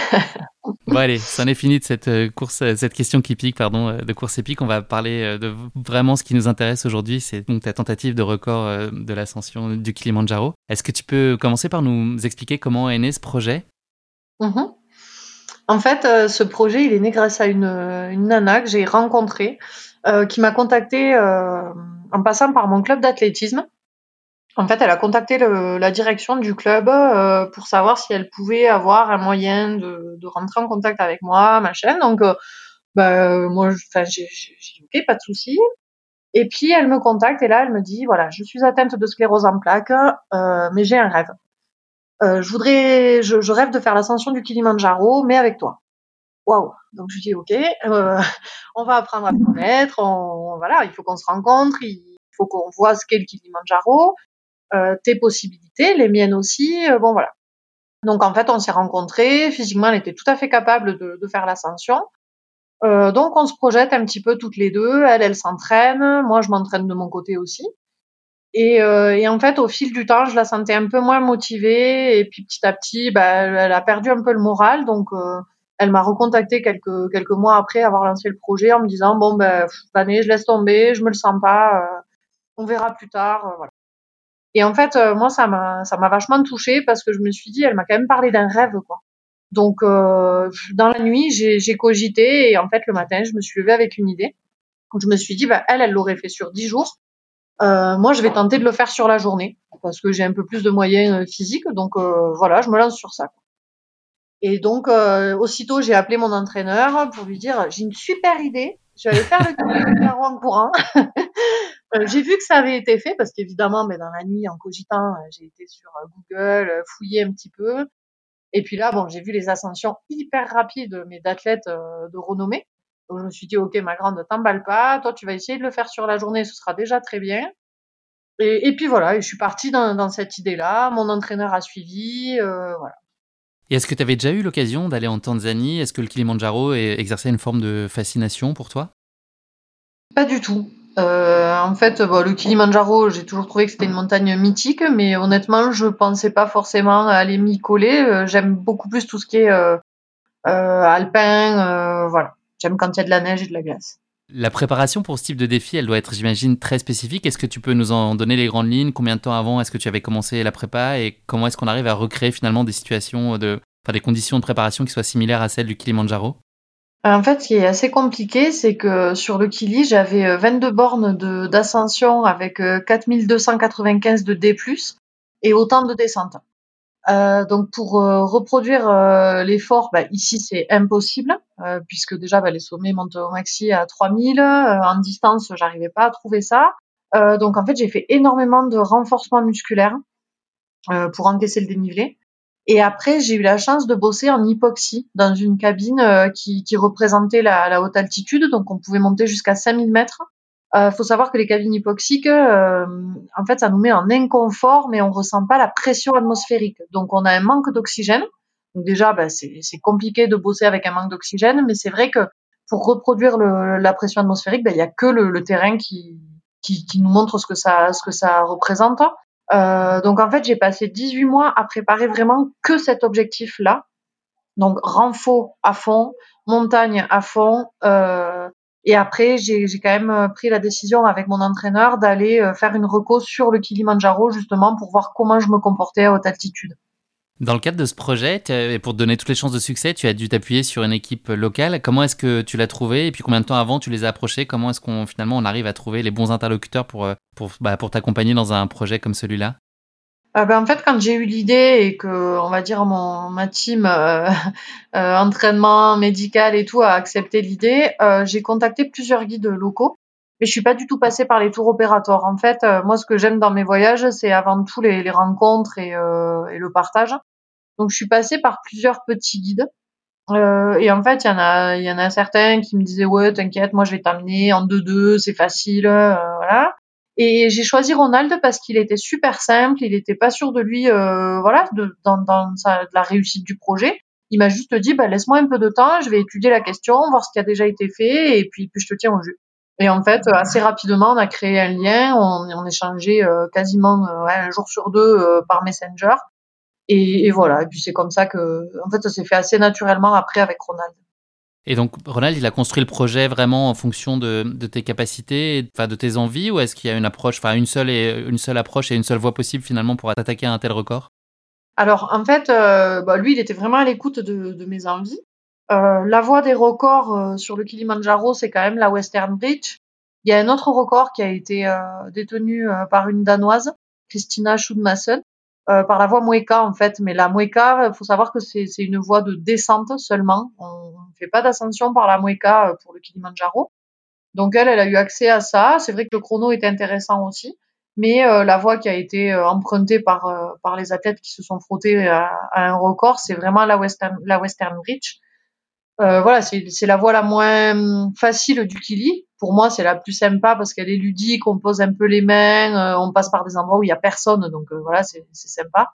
Bon allez, c'en est fini de cette course, cette question qui pique, pardon, de course épique. On va parler de vraiment ce qui nous intéresse aujourd'hui, c'est donc ta tentative de record de l'ascension du Kilimandjaro. Est-ce que tu peux commencer par nous expliquer comment est né ce projet? Mmh. En fait, euh, ce projet, il est né grâce à une, une nana que j'ai rencontrée, euh, qui m'a contactée euh, en passant par mon club d'athlétisme. En fait, elle a contacté le, la direction du club euh, pour savoir si elle pouvait avoir un moyen de, de rentrer en contact avec moi, machin. Donc, euh, bah, euh, moi, enfin, j'ai, j'ai dit ok, pas de souci. Et puis, elle me contacte et là, elle me dit, voilà, je suis atteinte de sclérose en plaques, euh, mais j'ai un rêve. Euh, je voudrais, je, je rêve de faire l'ascension du Kilimandjaro, mais avec toi. Waouh. Donc, je dis, ok, euh, on va apprendre à se connaître, on, voilà, il faut qu'on se rencontre, il faut qu'on voit ce qu'est le Kilimandjaro. Euh, tes possibilités, les miennes aussi, euh, bon voilà. Donc en fait, on s'est rencontrés, physiquement, elle était tout à fait capable de, de faire l'ascension. Euh, donc on se projette un petit peu toutes les deux, elle, elle s'entraîne, moi je m'entraîne de mon côté aussi. Et, euh, et en fait, au fil du temps, je la sentais un peu moins motivée, et puis petit à petit, bah, elle a perdu un peu le moral, donc euh, elle m'a recontacté quelques quelques mois après avoir lancé le projet en me disant bon ben cette année je laisse tomber, je me le sens pas, euh, on verra plus tard, euh, voilà. Et en fait, euh, moi, ça m'a, ça m'a vachement touchée parce que je me suis dit, elle m'a quand même parlé d'un rêve, quoi. Donc, euh, dans la nuit, j'ai, j'ai cogité et en fait, le matin, je me suis levée avec une idée. Donc, je me suis dit, bah, elle, elle l'aurait fait sur dix jours. Euh, moi, je vais tenter de le faire sur la journée parce que j'ai un peu plus de moyens euh, physiques. Donc, euh, voilà, je me lance sur ça. Et donc, euh, aussitôt, j'ai appelé mon entraîneur pour lui dire, j'ai une super idée. Je vais aller faire le Kilimanjaro en courant. Euh, j'ai vu que ça avait été fait parce qu'évidemment, mais dans la nuit, en cogitant, euh, j'ai été sur euh, Google, euh, fouiller un petit peu. Et puis là, bon, j'ai vu les ascensions hyper rapides, mais d'athlètes euh, de renommée. Donc je me suis dit, ok, ma grande, t'emballe pas. Toi, tu vas essayer de le faire sur la journée, ce sera déjà très bien. Et, et puis voilà, et je suis partie dans, dans cette idée-là. Mon entraîneur a suivi, euh, voilà. Et est-ce que tu avais déjà eu l'occasion d'aller en Tanzanie? Est-ce que le Kilimandjaro exerçait une forme de fascination pour toi? Pas du tout. Euh, en fait, bon, le Kilimandjaro, j'ai toujours trouvé que c'était une montagne mythique, mais honnêtement, je pensais pas forcément aller m'y coller. Euh, j'aime beaucoup plus tout ce qui est euh, euh, alpin, euh, voilà. J'aime quand il y a de la neige et de la glace. La préparation pour ce type de défi, elle doit être, j'imagine, très spécifique. Est-ce que tu peux nous en donner les grandes lignes? Combien de temps avant est-ce que tu avais commencé la prépa? Et comment est-ce qu'on arrive à recréer finalement des situations, de, enfin, des conditions de préparation qui soient similaires à celles du Kilimandjaro? En fait, ce qui est assez compliqué, c'est que sur le Kili, j'avais vingt-deux bornes de, d'ascension avec quatre mille deux cent quatre-vingt-quinze de D plus, et autant de descentes. Euh, donc pour euh, reproduire euh, l'effort, bah, ici c'est impossible, euh, puisque déjà bah, les sommets montent au maxi à trois mille, euh, en distance j'arrivais pas à trouver ça. Euh, donc en fait j'ai fait énormément de renforcement musculaire euh, pour encaisser le dénivelé. Et après j'ai eu la chance de bosser en hypoxie dans une cabine euh, qui, qui représentait la, la haute altitude, donc on pouvait monter jusqu'à cinq mille mètres. Il euh, faut savoir que les cabines hypoxiques, euh, en fait, ça nous met en inconfort, mais on ressent pas la pression atmosphérique. Donc, on a un manque d'oxygène. Donc déjà, ben, c'est, c'est compliqué de bosser avec un manque d'oxygène, mais c'est vrai que pour reproduire le, la pression atmosphérique, ben, il y a que le, le terrain qui, qui, qui nous montre ce que ça, ce que ça représente. Euh, donc en fait, j'ai passé dix-huit mois à préparer vraiment que cet objectif-là. Donc renfo à fond, montagne à fond. Euh, et après, j'ai, j'ai quand même pris la décision avec mon entraîneur d'aller euh, faire une reco sur le Kilimandjaro justement pour voir comment je me comportais à haute altitude. Dans le cadre de ce projet, et pour te donner toutes les chances de succès, tu as dû t'appuyer sur une équipe locale. Comment est-ce que tu l'as trouvée et puis combien de temps avant tu les as approchés? Comment est-ce qu'on finalement on arrive à trouver les bons interlocuteurs pour pour bah, pour t'accompagner dans un projet comme celui-là? Euh, ben, en fait, quand j'ai eu l'idée et que, on va dire, mon ma team euh, euh, entraînement médical et tout a accepté l'idée, euh, j'ai contacté plusieurs guides locaux. Mais je suis pas du tout passée par les tours opérateurs. En fait, euh, moi, ce que j'aime dans mes voyages, c'est avant tout les, les rencontres et, euh, et le partage. Donc, je suis passée par plusieurs petits guides. Euh, et en fait, il y en a, il y en a certains qui me disaient ouais, t'inquiète, moi je vais t'amener en deux deux, c'est facile, euh, voilà. Et j'ai choisi Ronald parce qu'il était super simple, il était pas sûr de lui, euh, voilà, de, dans, dans sa, de la réussite du projet. Il m'a juste dit, bah laisse-moi un peu de temps, je vais étudier la question, voir ce qui a déjà été fait, et puis, puis je te tiens au jus. Et en fait, assez rapidement, on a créé un lien, on, on échangeait euh, quasiment euh, ouais, un jour sur deux euh, par Messenger. Et, et voilà. Et puis c'est comme ça que, en fait, ça s'est fait assez naturellement après avec Ronald. Et donc, Ronald, il a construit le projet vraiment en fonction de, de tes capacités, enfin de tes envies, ou est-ce qu'il y a une approche, enfin une seule et une seule approche et une seule voie possible finalement pour t'attaquer à un tel record? Alors en fait, euh, bah, lui, il était vraiment à l'écoute de, de mes envies. Euh, la voie des records euh, sur le Kilimandjaro, c'est quand même la Western Bridge. Il y a un autre record qui a été euh, détenu euh, par une Danoise, Christina Schudmassen, euh, par la voie Mueca en fait. Mais la Mueca, il faut savoir que c'est, c'est une voie de descente seulement. On ne fait pas d'ascension par la Mueca euh, pour le Kilimandjaro. Donc elle, elle a eu accès à ça. C'est vrai que le chrono est intéressant aussi, mais euh, la voie qui a été euh, empruntée par euh, par les athlètes qui se sont frottés à, à un record, c'est vraiment la Western la Western Bridge. Euh, voilà, c'est c'est la voie la moins facile du Kili. Pour moi, c'est la plus sympa parce qu'elle est ludique. On pose un peu les mains, euh, on passe par des endroits où il y a personne, donc euh, voilà, c'est c'est sympa.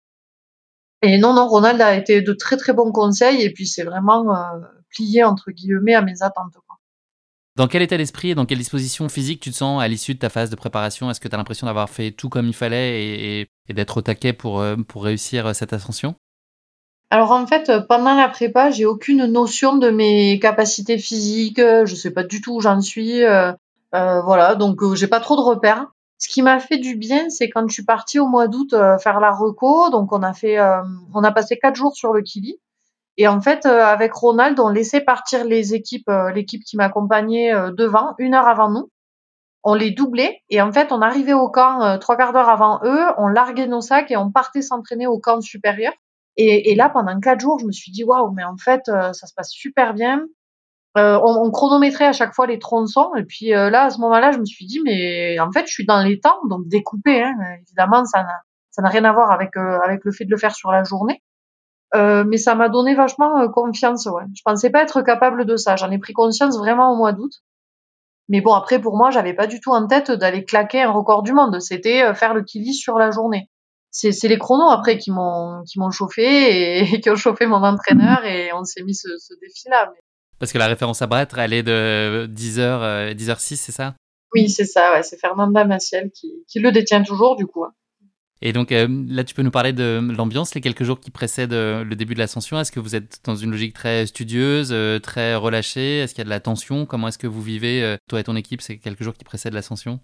Et non, non, Ronald a été de très très bons conseils et puis c'est vraiment euh, plié entre guillemets à mes attentes, quoi. Dans quel état d'esprit et dans quelle disposition physique tu te sens à l'issue de ta phase de préparation? Est-ce que tu as l'impression d'avoir fait tout comme il fallait et, et, et d'être au taquet pour, euh, pour réussir cette ascension? Alors en fait, euh, pendant la prépa, j'ai aucune notion de mes capacités physiques, euh, je sais pas du tout où j'en suis, euh, euh, voilà, donc euh, j'ai pas trop de repères. Ce qui m'a fait du bien, c'est quand je suis partie au mois d'août euh, faire la reco, donc on a fait, euh, on a passé quatre jours sur le Kili, et en fait euh, avec Ronald, on laissait partir les équipes, euh, l'équipe qui m'accompagnait euh, devant, une heure avant nous, on les doublait, et en fait on arrivait au camp euh, trois quarts d'heure avant eux, on larguait nos sacs et on partait s'entraîner au camp supérieur. Et, et là, pendant quatre jours, je me suis dit waouh, mais en fait, euh, ça se passe super bien. Euh, on, on chronométrait à chaque fois les tronçons. Et puis euh, là, à ce moment-là, je me suis dit, mais en fait, je suis dans les temps, donc découpé. Hein, évidemment, ça n'a, ça n'a rien à voir avec euh, avec le fait de le faire sur la journée. Euh, mais ça m'a donné vachement euh, confiance. Ouais. Je pensais pas être capable de ça. J'en ai pris conscience vraiment au mois d'août. Mais bon, après, pour moi, j'avais pas du tout en tête d'aller claquer un record du monde. C'était euh, faire le Kili sur la journée. C'est, c'est les chronos après qui m'ont, qui m'ont chauffé et, et qui ont chauffé mon entraîneur et on s'est mis ce, ce défi-là. Mais... Parce que la référence à Brett, elle est de dix heures, dix heures six, c'est ça? Oui, c'est ça, ouais. C'est Fernanda Maciel qui, qui le détient toujours, du coup. Hein. Et donc euh, là, tu peux nous parler de l'ambiance les quelques jours qui précèdent euh, le début de l'ascension. Est-ce que vous êtes dans une logique très studieuse, euh, très relâchée? Est-ce qu'il y a de la tension? Comment est-ce que vous vivez, euh, toi et ton équipe, ces quelques jours qui précèdent l'ascension?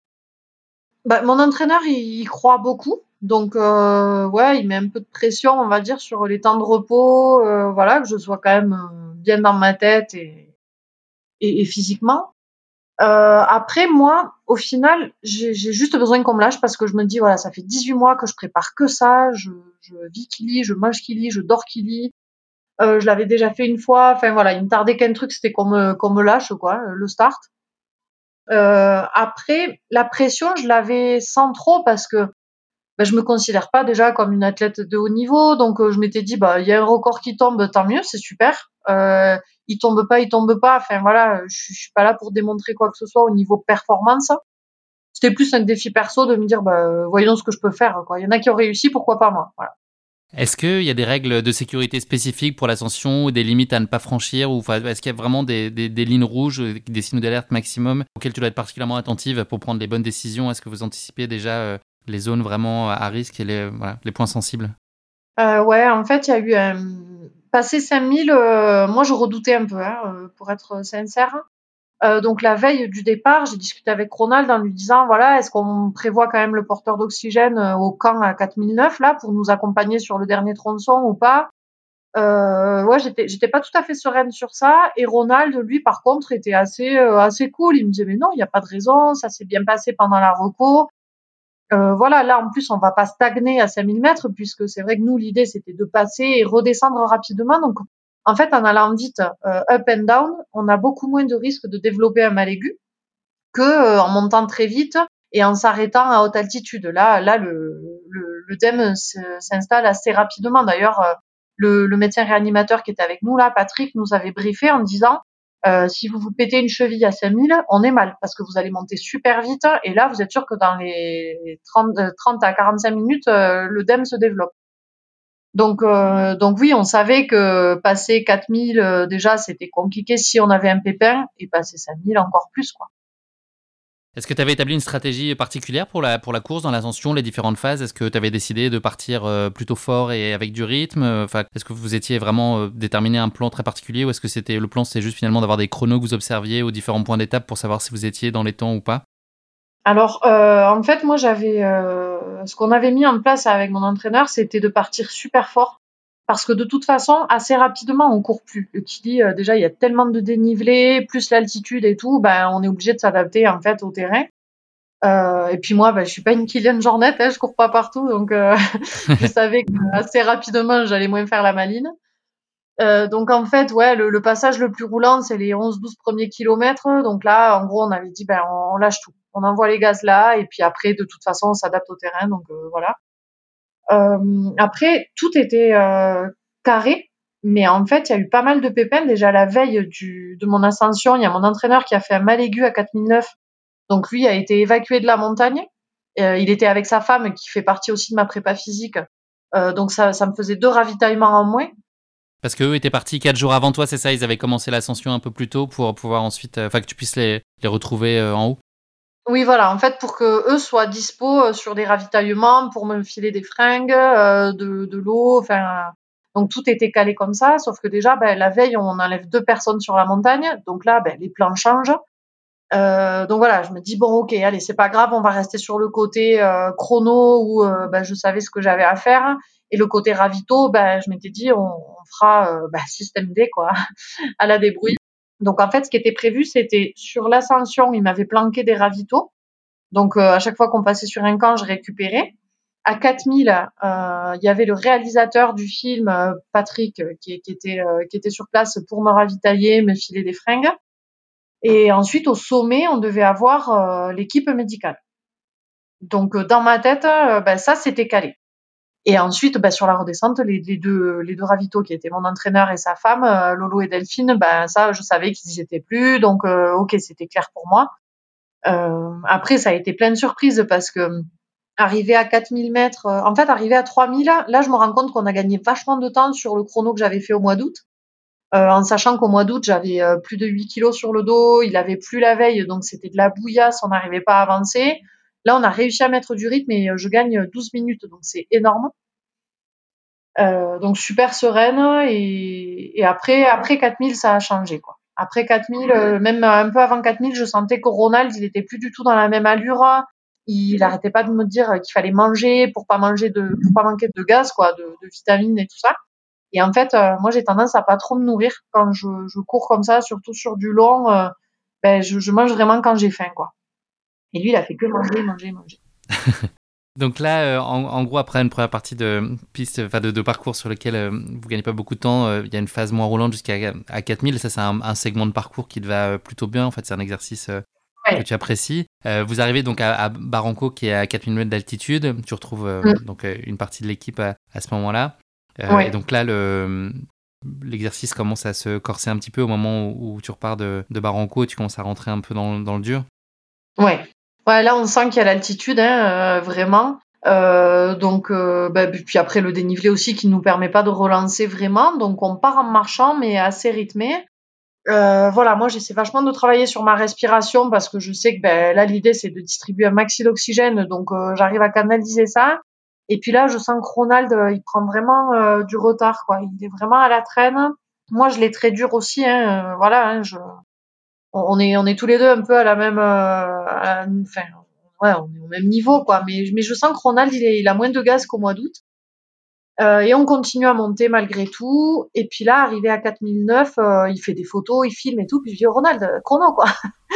Bah, mon entraîneur, il, il croit beaucoup. Donc, euh, ouais, il met un peu de pression, on va dire, sur les temps de repos. Euh, voilà, que je sois quand même euh, bien dans ma tête et, et, et physiquement. Euh, après, moi, au final, j'ai, j'ai juste besoin qu'on me lâche parce que je me dis, voilà, ça fait dix-huit mois que je prépare que ça. Je, je vis Kili, je mange Kili, je dors Kili. Euh, je l'avais déjà fait une fois. Enfin, voilà, il me tardait qu'un truc, c'était qu'on me, qu'on me lâche, quoi, le start. Euh, après, la pression, je l'avais sans trop parce que ben, je me considère pas déjà comme une athlète de haut niveau. Donc, euh, je m'étais dit, bah, il y a un record qui tombe, tant mieux, c'est super. Euh, il tombe pas, il tombe pas. Enfin, voilà, je, je suis pas là pour démontrer quoi que ce soit au niveau performance. C'était plus un défi perso de me dire, bah, voyons ce que je peux faire, quoi. Il y en a qui ont réussi, pourquoi pas moi? Voilà. Est-ce qu'il y a des règles de sécurité spécifiques pour l'ascension ou des limites à ne pas franchir ou enfin, est-ce qu'il y a vraiment des, des, des lignes rouges, des signaux d'alerte maximum auxquels tu dois être particulièrement attentive pour prendre les bonnes décisions? Est-ce que vous anticipez déjà euh, les zones vraiment à risque et les, voilà, les points sensibles? Euh, ouais, en fait, il y a eu un... Passé cinq mille, euh, moi je redoutais un peu, hein, euh, pour être sincère. Euh, donc la veille du départ, j'ai discuté avec Ronald en lui disant, voilà, est-ce qu'on prévoit quand même le porteur d'oxygène euh, au camp à quatre mille neuf, là, pour nous accompagner sur le dernier tronçon ou pas? Euh, ouais, j'étais, j'étais pas tout à fait sereine sur ça. Et Ronald, lui, par contre, était assez, euh, assez cool. Il me disait, mais non, il n'y a pas de raison, ça s'est bien passé pendant la reco. Euh, voilà, là, en plus, on va pas stagner à cinq mille mètres, puisque c'est vrai que nous, l'idée, c'était de passer et redescendre rapidement. Donc, en fait, en allant vite, euh, up and down, on a beaucoup moins de risques de développer un mal aigu que euh, en montant très vite et en s'arrêtant à haute altitude. Là, là, le, le, le D E M s'installe assez rapidement. D'ailleurs, euh, le, le médecin réanimateur qui était avec nous, là, Patrick, nous avait briefé en disant, euh, si vous vous pétez une cheville à cinq mille, on est mal, parce que vous allez monter super vite, et là, vous êtes sûr que dans les trente, trente à quarante-cinq minutes, euh, le D E M se développe. Donc, euh, donc oui, on savait que passer quatre mille, euh, déjà, c'était compliqué si on avait un pépin, et passer cinq mille encore plus, quoi. Est-ce que tu avais établi une stratégie particulière pour la, pour la course, dans l'ascension, les différentes phases? Est-ce que tu avais décidé de partir euh, plutôt fort et avec du rythme? Enfin, est-ce que vous étiez vraiment euh, déterminé un plan très particulier, ou est-ce que c'était le plan, c'était juste finalement d'avoir des chronos que vous observiez aux différents points d'étape pour savoir si vous étiez dans les temps ou pas? Alors, euh, en fait, moi, j'avais euh, ce qu'on avait mis en place avec mon entraîneur, c'était de partir super fort, parce que de toute façon, assez rapidement, on court plus. Le Kili, euh, déjà, il y a tellement de dénivelé, plus l'altitude et tout, ben, on est obligé de s'adapter en fait au terrain. Euh, et puis moi, ben, je suis pas une Kylian Jornet, hein, je cours pas partout, donc euh, je savais que assez rapidement, j'allais moins faire la maline. Euh, donc en fait, ouais, le, le passage le plus roulant, c'est les onze douze premiers kilomètres. Donc là, en gros, on avait dit, ben, on, on lâche tout. On envoie les gaz là, et puis après, de toute façon, on s'adapte au terrain. Donc euh, voilà. Euh, après, tout était euh, carré, mais en fait, il y a eu pas mal de pépins. Déjà la veille du, de mon ascension, il y a mon entraîneur qui a fait un mal aigu à quatre mille neuf. Donc lui a été évacué de la montagne. Euh, il était avec sa femme, qui fait partie aussi de ma prépa physique. Euh, donc ça, ça me faisait deux ravitaillements en moins. Parce qu'eux étaient partis quatre jours avant toi, c'est ça? Ils avaient commencé l'ascension un peu plus tôt pour pouvoir ensuite, enfin euh, que tu puisses les, les retrouver euh, en haut. Oui, voilà, en fait, pour que eux soient dispo euh, sur des ravitaillements, pour me filer des fringues, euh, de, de l'eau, enfin, donc tout était calé comme ça. Sauf que déjà, ben, la veille, on enlève deux personnes sur la montagne, donc là, ben, les plans changent. Euh, donc voilà, je me dis bon, ok, allez, c'est pas grave, on va rester sur le côté euh, chrono où euh, ben, je savais ce que j'avais à faire, et le côté ravito, ben, je m'étais dit on, on fera euh, ben, système D quoi, à la débrouille. Donc en fait, ce qui était prévu, c'était sur l'ascension, il m'avait planqué des ravitaux. Donc euh, à chaque fois qu'on passait sur un camp, je récupérais. À quatre mille, euh, il y avait le réalisateur du film, euh, Patrick, euh, qui, qui, était, euh, qui était sur place pour me ravitailler, me filer des fringues. Et ensuite, au sommet, on devait avoir euh, l'équipe médicale. Donc euh, dans ma tête, euh, ben, ça, c'était calé. Et ensuite, ben, sur la redescente, les, les, deux, les deux ravitaux qui étaient mon entraîneur et sa femme, euh, Lolo et Delphine, ben, ça, je savais qu'ils y étaient plus. Donc, euh, ok, c'était clair pour moi. Euh, après, ça a été plein de surprises parce que arrivé à quatre mille mètres, euh, en fait, arrivé à trois mille, là, je me rends compte qu'on a gagné vachement de temps sur le chrono que j'avais fait au mois d'août. Euh, en sachant qu'au mois d'août, j'avais euh, plus de huit kilos sur le dos, il avait plu la veille, donc c'était de la bouillasse, on n'arrivait pas à avancer. Là, on a réussi à mettre du rythme et je gagne douze minutes, donc c'est énorme. Euh, donc super sereine, et, et après, après quatre mille, ça a changé, quoi. Après quatre mille, euh, même un peu avant quatre mille, je sentais que Ronald, il était plus du tout dans la même allure. Il arrêtait pas de me dire qu'il fallait manger pour pas manger de, pour pas manquer de gaz, quoi, de, de vitamines et tout ça. Et en fait, euh, moi, j'ai tendance à pas trop me nourrir quand je, je cours comme ça, surtout sur du long. Euh, ben, je, je mange vraiment quand j'ai faim, quoi. Et lui, il a fait que manger, manger, manger. Donc là, euh, en, en gros, après une première partie de piste, enfin de, de parcours sur lequel euh, vous gagnez pas beaucoup de temps, euh, il y a une phase moins roulante jusqu'à à quatre mille. Ça, c'est un, un segment de parcours qui te va plutôt bien. En fait, c'est un exercice euh, ouais. que tu apprécies. Euh, vous arrivez donc à, à Barranco, qui est à quatre mille mètres d'altitude. Tu retrouves euh, mm. donc euh, une partie de l'équipe à, à ce moment-là. Euh, ouais. Et donc là, le l'exercice commence à se corser un petit peu au moment où, où tu repars de, de Barranco et tu commences à rentrer un peu dans, dans le dur. Ouais. Ouais, là, on sent qu'il y a l'altitude, hein, euh, vraiment. Euh, donc, euh, bah, puis après, le dénivelé aussi qui nous permet pas de relancer vraiment. Donc, on part en marchant, mais assez rythmé. Euh, voilà, moi j'essaie vachement de travailler sur ma respiration parce que je sais que ben là l'idée c'est de distribuer un maxi d'oxygène, donc euh, j'arrive à canaliser ça. Et puis là je sens que Ronald euh, il prend vraiment euh, du retard quoi, il est vraiment à la traîne. Moi je l'ai très dur aussi, hein, euh, voilà, hein, je, on, on est on est tous les deux un peu à la même, euh, à la- enfin ouais on est au même niveau quoi, mais mais je sens que Ronald il, est, il a moins de gaz qu'au mois d'août. Euh, et on continue à monter malgré tout. Et puis là, arrivé à quatre mille neuf, euh, il fait des photos, il filme et tout. Puis je dis, oh, Ronald, chrono, quoi.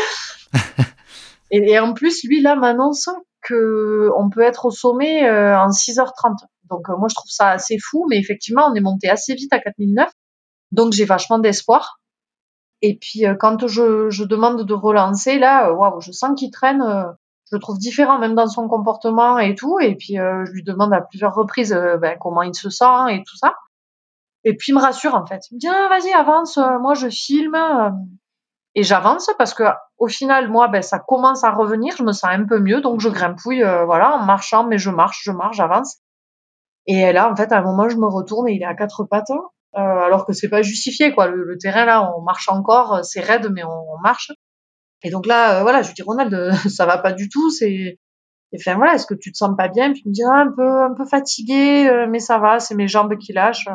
et, et en plus, lui, là, m'annonce que on peut être au sommet euh, en six heures trente. Donc, euh, moi, je trouve ça assez fou. Mais effectivement, on est monté assez vite à quatre mille neuf. Donc, j'ai vachement d'espoir. Et puis, euh, quand je, je demande de relancer, là, euh, waouh, je sens qu'il traîne. Euh, je le trouve différent, même dans son comportement et tout. Et puis, euh, je lui demande à plusieurs reprises euh, ben, comment il se sent et tout ça. Et puis il me rassure en fait. Il me dit ah, vas-y avance, euh, moi je filme euh, et j'avance parce que au final moi ben ça commence à revenir, je me sens un peu mieux donc je grimpouille euh, voilà en marchant mais je marche, je marche, j'avance. Et là en fait à un moment je me retourne et il est à quatre pattes euh, alors que c'est pas justifié quoi. Le, le terrain là on marche encore, c'est raide mais on, on marche. Et donc là euh, voilà je lui dis Ronald ça va pas du tout, c'est enfin voilà est-ce que tu te sens pas bien? Puis il me dit ah, un peu un peu fatigué euh, mais ça va, c'est mes jambes qui lâchent.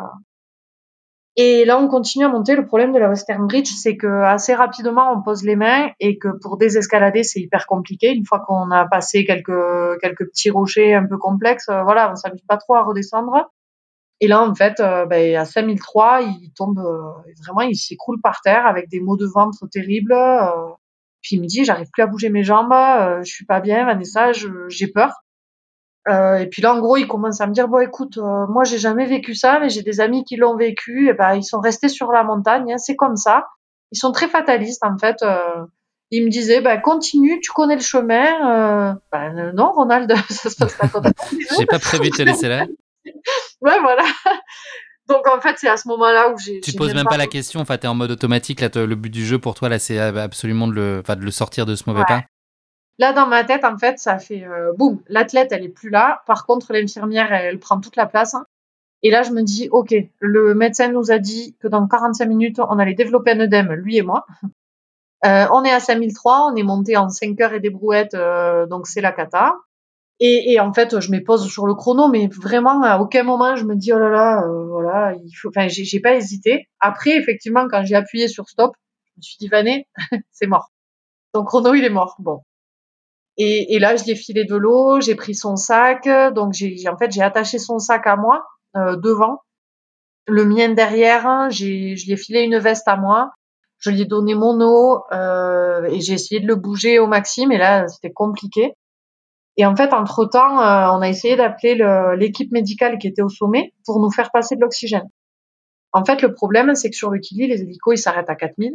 Et là, on continue à monter. Le problème de la Western Bridge, c'est que assez rapidement, on pose les mains et que pour désescalader, c'est hyper compliqué. Une fois qu'on a passé quelques quelques petits rochers un peu complexes, euh, voilà, on s'amuse pas trop à redescendre. Et là, en fait, euh, ben, à cinq mille trois, il tombe euh, vraiment, il s'écroule par terre avec des maux de ventre terribles. Euh, puis il me dit, j'arrive plus à bouger mes jambes, euh, je suis pas bien, Vanessa, je- j'ai peur. Euh, et puis là, en gros, il commence à me dire bon, écoute, euh, moi, j'ai jamais vécu ça, mais j'ai des amis qui l'ont vécu. Et ben, ils sont restés sur la montagne. Hein, c'est comme ça. Ils sont très fatalistes, en fait. Euh, ils me disaient ben continue, tu connais le chemin. Euh, ben euh, non, Ronald, ça se passe pas comme ça. J'ai pas prévu de te laisser là. Ouais, voilà. Donc en fait, c'est à ce moment-là où j'ai. Tu j'ai te poses même même pas la question, enfin t'es en mode automatique, là, te- le but du jeu pour toi là c'est euh, absolument de le, enfin, de le sortir de ce mauvais Ouais. pas. Là, dans ma tête, en fait, ça fait euh, boum. L'athlète, elle est plus là. Par contre, l'infirmière, elle, elle prend toute la place. Et là, je me dis, OK, le médecin nous a dit que dans quarante-cinq minutes, on allait développer un œdème, lui et moi. Euh, on est à cinq mille trois, on est monté en cinq heures et des brouettes, euh, donc c'est la cata. Et, et en fait, je me pose sur le chrono, mais vraiment, à aucun moment, je me dis, oh là là, euh, voilà, il faut, enfin, j'ai, j'ai pas hésité. Après, effectivement, quand j'ai appuyé sur stop, je me suis dit, Vané, c'est mort. Ton chrono, il est mort. Bon. Et, et là, je lui ai filé de l'eau, j'ai pris son sac, donc j'ai, j'ai- en fait, j'ai attaché son sac à moi, euh, devant. Le mien derrière, j'ai, je lui ai filé une veste à moi. Je lui ai donné mon eau euh, et j'ai essayé de le bouger au maxi, mais là, c'était compliqué. Et en fait, entre-temps, euh, on a essayé d'appeler le, l'équipe médicale qui était au sommet pour nous faire passer de l'oxygène. En fait, le problème, c'est que sur le Kili, les hélicos, ils s'arrêtent à quatre mille.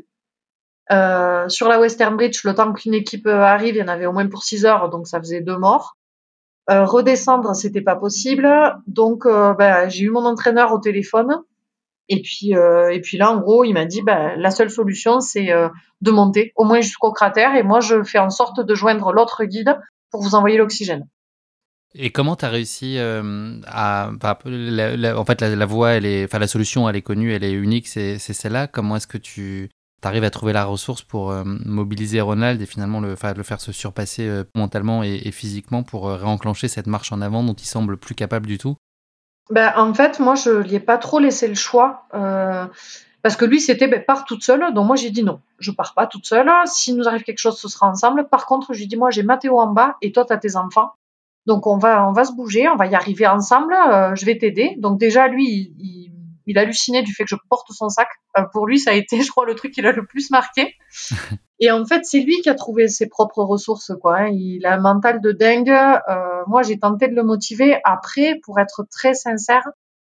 Euh, sur la Western Bridge, le temps qu'une équipe arrive, il y en avait au moins pour six heures, donc ça faisait deux morts. Euh, redescendre, c'était pas possible. Donc, euh, ben, j'ai eu mon entraîneur au téléphone. Et puis, euh, et puis là, en gros, il m'a dit, bah, la seule solution, c'est euh, de monter, au moins jusqu'au cratère, et moi, je fais en sorte de joindre l'autre guide pour vous envoyer l'oxygène. Et comment t'as réussi euh, à, enfin, la, la, en fait la, la voie, elle est, enfin la solution, elle est connue, elle est unique, c'est, c'est celle-là. Comment est-ce que tu arrives à trouver la ressource pour euh, mobiliser Ronald et finalement le, le faire se surpasser euh, mentalement et, et physiquement pour euh, réenclencher cette marche en avant dont il semble plus capable du tout? Ben, en fait, moi, je lui ai pas trop laissé le choix, euh, parce que lui, c'était, ben, pars toute seule. Donc moi, j'ai dit non, je pars pas toute seule. S'il nous arrive quelque chose, ce sera ensemble. Par contre, je lui dis, moi, j'ai Mathéo en bas et toi, t'as tes enfants. Donc on va, on va se bouger, on va y arriver ensemble. Euh, je vais t'aider. Donc déjà, lui, il, il, il hallucinait du fait que je porte son sac. Euh, pour lui, ça a été, je crois, le truc qui l'a le plus marqué. Et en fait, c'est lui qui a trouvé ses propres ressources, quoi. Hein. Il a un mental de dingue. Euh, moi, j'ai tenté de le motiver. Après, pour être très sincère,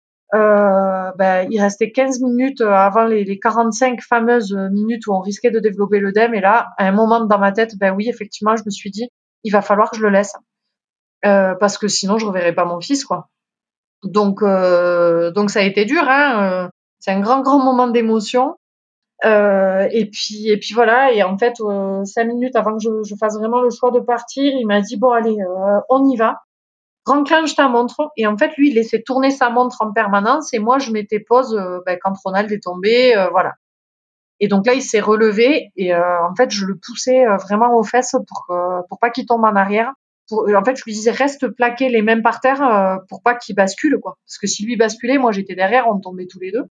euh, ben, il restait quinze minutes avant les, les quarante-cinq fameuses minutes où on risquait de développer l'œdème. Et là, à un moment dans ma tête, ben oui, effectivement, je me suis dit, il va falloir que je le laisse. Euh, parce que sinon, je reverrai pas mon fils, quoi. Donc, euh, donc ça a été dur, hein. Euh, c'est un grand, grand moment d'émotion. Euh, et puis, et puis voilà. Et en fait, euh, cinq minutes avant que je, je fasse vraiment le choix de partir, il m'a dit bon allez, euh, on y va. Renclenche ta montre. Et en fait, lui, il laissait tourner sa montre en permanence. Et moi, je m'étais pause euh, ben, quand Ronald est tombé, euh, voilà. Et donc là, il s'est relevé et euh, en fait, je le poussais euh, vraiment aux fesses pour euh, pour pas qu'il tombe en arrière. Pour, en fait, je lui disais reste plaqué les mains par terre euh, pour pas qu'il bascule, quoi. Parce que si lui basculait, moi j'étais derrière, on tombait tous les deux.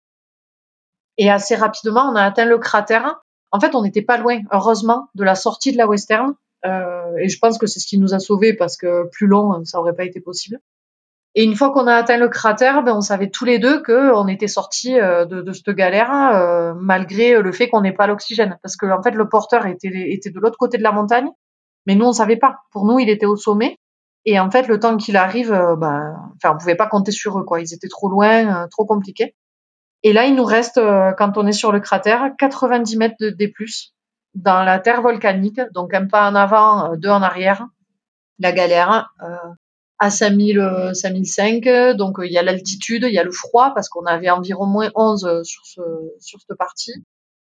Et assez rapidement, on a atteint le cratère. En fait, on n'était pas loin, heureusement, de la sortie de la Western. Euh, et je pense que c'est ce qui nous a sauvés parce que plus long, ça aurait pas été possible. Et une fois qu'on a atteint le cratère, ben on savait tous les deux qu'on était sortis euh, de, de cette galère euh, malgré le fait qu'on n'ait pas l'oxygène. Parce que en fait, le porteur était, était de l'autre côté de la montagne, mais nous, on savait pas. Pour nous, il était au sommet. Et en fait, le temps qu'il arrive, euh, ben, enfin, on pouvait pas compter sur eux, quoi. Ils étaient trop loin, euh, trop compliqués. Et là, il nous reste, euh, quand on est sur le cratère, quatre-vingt-dix mètres de D plus, dans la terre volcanique. Donc, un pas en avant, euh, deux en arrière. La galère, euh, à cinq mille, euh, cinq mille cinq. Donc, il euh, y a l'altitude, il y a le froid, parce qu'on avait environ moins onze euh, sur, ce, sur cette partie.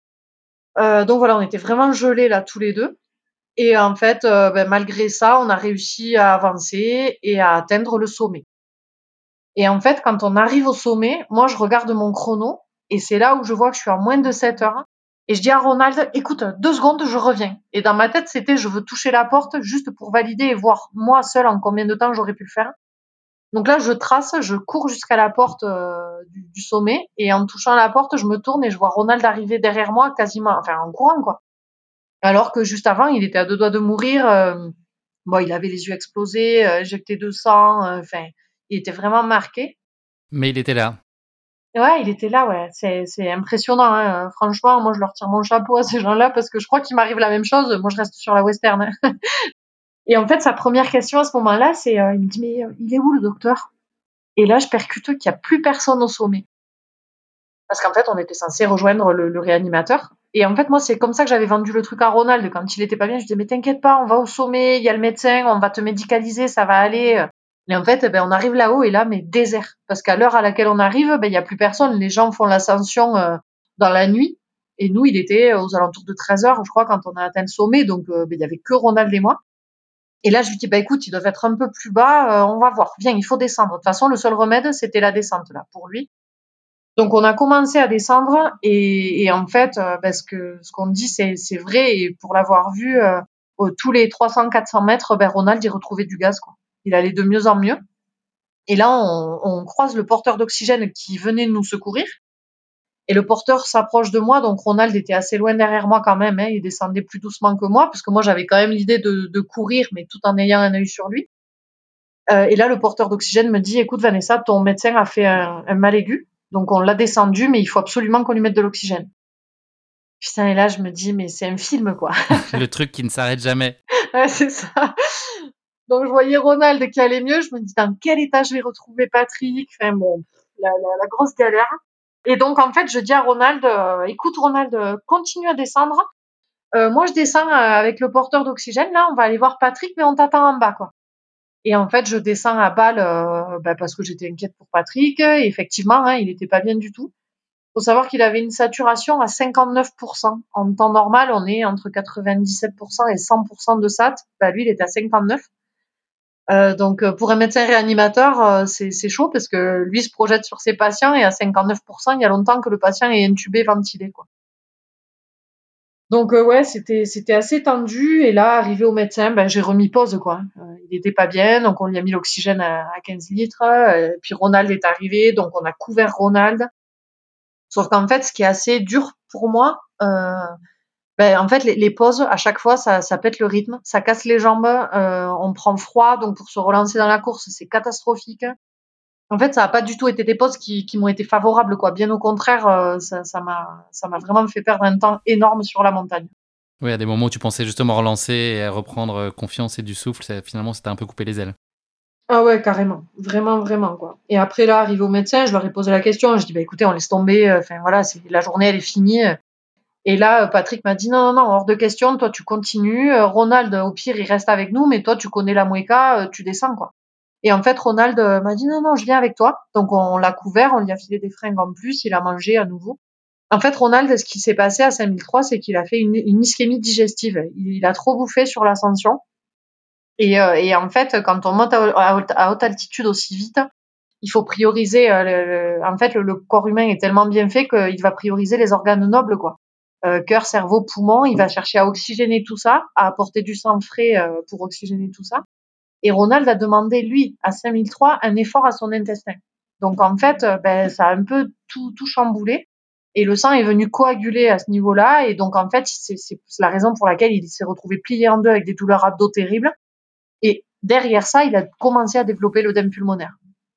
Euh, donc, voilà, on était vraiment gelés, là, tous les deux. Et en fait, euh, ben, malgré ça, on a réussi à avancer et à atteindre le sommet. Et en fait, quand on arrive au sommet, moi, je regarde mon chrono et c'est là où je vois que je suis en moins de sept heures. Et je dis à Ronald, écoute, deux secondes, je reviens. Et dans ma tête, c'était, je veux toucher la porte juste pour valider et voir moi seule en combien de temps j'aurais pu le faire. Donc là, je trace, je cours jusqu'à la porte euh, du, du sommet et en touchant la porte, je me tourne et je vois Ronald arriver derrière moi quasiment, enfin en courant, quoi. Alors que juste avant, il était à deux doigts de mourir. Euh, bon, il avait les yeux explosés, euh, injecté de sang. Enfin, euh, il était vraiment marqué. Mais il était là. Ouais, il était là, ouais. C'est, c'est impressionnant, hein. Franchement, moi, je leur tire mon chapeau à ces gens-là parce que je crois qu'il m'arrive la même chose. Moi, je reste sur la Western. Hein. Et en fait, sa première question à ce moment-là, c'est, euh, il me dit, mais euh, il est où le docteur? Et là, je percute qu'il n'y a plus personne au sommet. Parce qu'en fait, on était censé rejoindre le, le réanimateur. Et en fait, moi, c'est comme ça que j'avais vendu le truc à Ronald. Quand il était pas bien, je disais, mais t'inquiète pas, on va au sommet, il y a le médecin, on va te médicaliser, ça va aller. Et en fait, ben, on arrive là-haut et là, mais désert. Parce qu'à l'heure à laquelle on arrive, ben, il y a plus personne. Les gens font l'ascension euh, dans la nuit. Et nous, il était aux alentours de treize heures, je crois, quand on a atteint le sommet. Donc, euh, ben, il y avait que Ronald et moi. Et là, je lui dis, bah, écoute, ils doivent être un peu plus bas, euh, on va voir. Viens, il faut descendre. De toute façon, le seul remède, c'était la descente, là, pour lui. Donc, on a commencé à descendre et, et en fait, euh, parce que ce qu'on dit, c'est, c'est vrai. Et pour l'avoir vu, euh, tous les trois cents, quatre cents mètres, ben, Ronald, il retrouvait du gaz, quoi. Il allait de mieux en mieux. Et là, on, on croise le porteur d'oxygène qui venait nous secourir. Et le porteur s'approche de moi, donc Ronald était assez loin derrière moi quand même. Hein, il descendait plus doucement que moi, parce que moi, j'avais quand même l'idée de, de courir, mais tout en ayant un œil sur lui. Euh, et là, le porteur d'oxygène me dit, écoute Vanessa, ton médecin a fait un, un mal aigu. Donc, on l'a descendu, mais il faut absolument qu'on lui mette de l'oxygène. Putain, et là, je me dis, mais c'est un film, quoi. Le truc qui ne s'arrête jamais. Ouais, c'est ça. Donc, je voyais Ronald qui allait mieux. Je me dis, dans quel état je vais retrouver Patrick? Enfin, bon, la, la, la grosse galère. Et donc, en fait, je dis à Ronald, euh, écoute, Ronald, euh, continue à descendre. Euh, moi, je descends euh, avec le porteur d'oxygène. Là, on va aller voir Patrick, mais on t'attend en bas, quoi. Et en fait, je descends à balle euh, bah, parce que j'étais inquiète pour Patrick. Et effectivement, hein, il était pas bien du tout. Faut savoir qu'il avait une saturation à cinquante-neuf pour cent. En temps normal, on est entre quatre-vingt-dix-sept pour cent et cent pour cent de sat. Bah, lui, il était à cinquante-neuf. Euh, donc, pour un médecin réanimateur, euh, c'est, c'est chaud parce que lui se projette sur ses patients et à cinquante-neuf pour cent, il y a longtemps que le patient est intubé, ventilé, quoi. Donc, euh, ouais, c'était, c'était assez tendu. Et là, arrivé au médecin, ben, j'ai remis pause, quoi. Euh, il était pas bien, donc on lui a mis l'oxygène à, à quinze litres. Euh, puis Ronald est arrivé, donc on a couvert Ronald. Sauf qu'en fait, ce qui est assez dur pour moi, euh, ben, en fait, les, les pauses, à chaque fois, ça, ça pète le rythme, ça casse les jambes, euh, on prend froid, donc pour se relancer dans la course, c'est catastrophique. En fait, ça n'a pas du tout été des pauses qui, qui m'ont été favorables, quoi. Bien au contraire, euh, ça, ça m'a, ça m'a vraiment fait perdre un temps énorme sur la montagne. Oui, à des moments où tu pensais justement relancer et reprendre confiance et du souffle, ça, finalement, c'était un peu coupé les ailes. Ah ouais, carrément. Vraiment, vraiment, quoi. Et après, là, arrivé au médecin, je leur ai posé la question. Je dis, bah, écoutez, on laisse tomber. Enfin, voilà, c'est, la journée, elle est finie. Et là, Patrick m'a dit, non, non, non, hors de question. Toi, tu continues. Ronald, au pire, il reste avec nous. Mais toi, tu connais la Mueca, tu descends, quoi. Et en fait, Ronald m'a dit, non, non, je viens avec toi. Donc, on l'a couvert. On lui a filé des fringues en plus. Il a mangé à nouveau. En fait, Ronald, ce qui s'est passé à cinq mille trois, c'est qu'il a fait une, une ischémie digestive. Il, il a trop bouffé sur l'ascension. Et, euh, et en fait, quand on monte à, à, à haute altitude aussi vite, il faut prioriser. Euh, le, le, en fait, le, le corps humain est tellement bien fait qu'il va prioriser les organes nobles, quoi. euh, cœur, cerveau, poumon. Il va chercher à oxygéner tout ça, à apporter du sang frais euh, pour oxygéner tout ça. Et Ronald a demandé, lui, à cinq mille trois, un effort à son intestin. Donc, en fait, euh, ben, ça a un peu tout, tout chamboulé. Et le sang est venu coaguler à ce niveau-là. Et donc, en fait, c'est, c'est la raison pour laquelle il s'est retrouvé plié en deux avec des douleurs abdos terribles. Et derrière ça, il a commencé à développer l'œdème pulmonaire.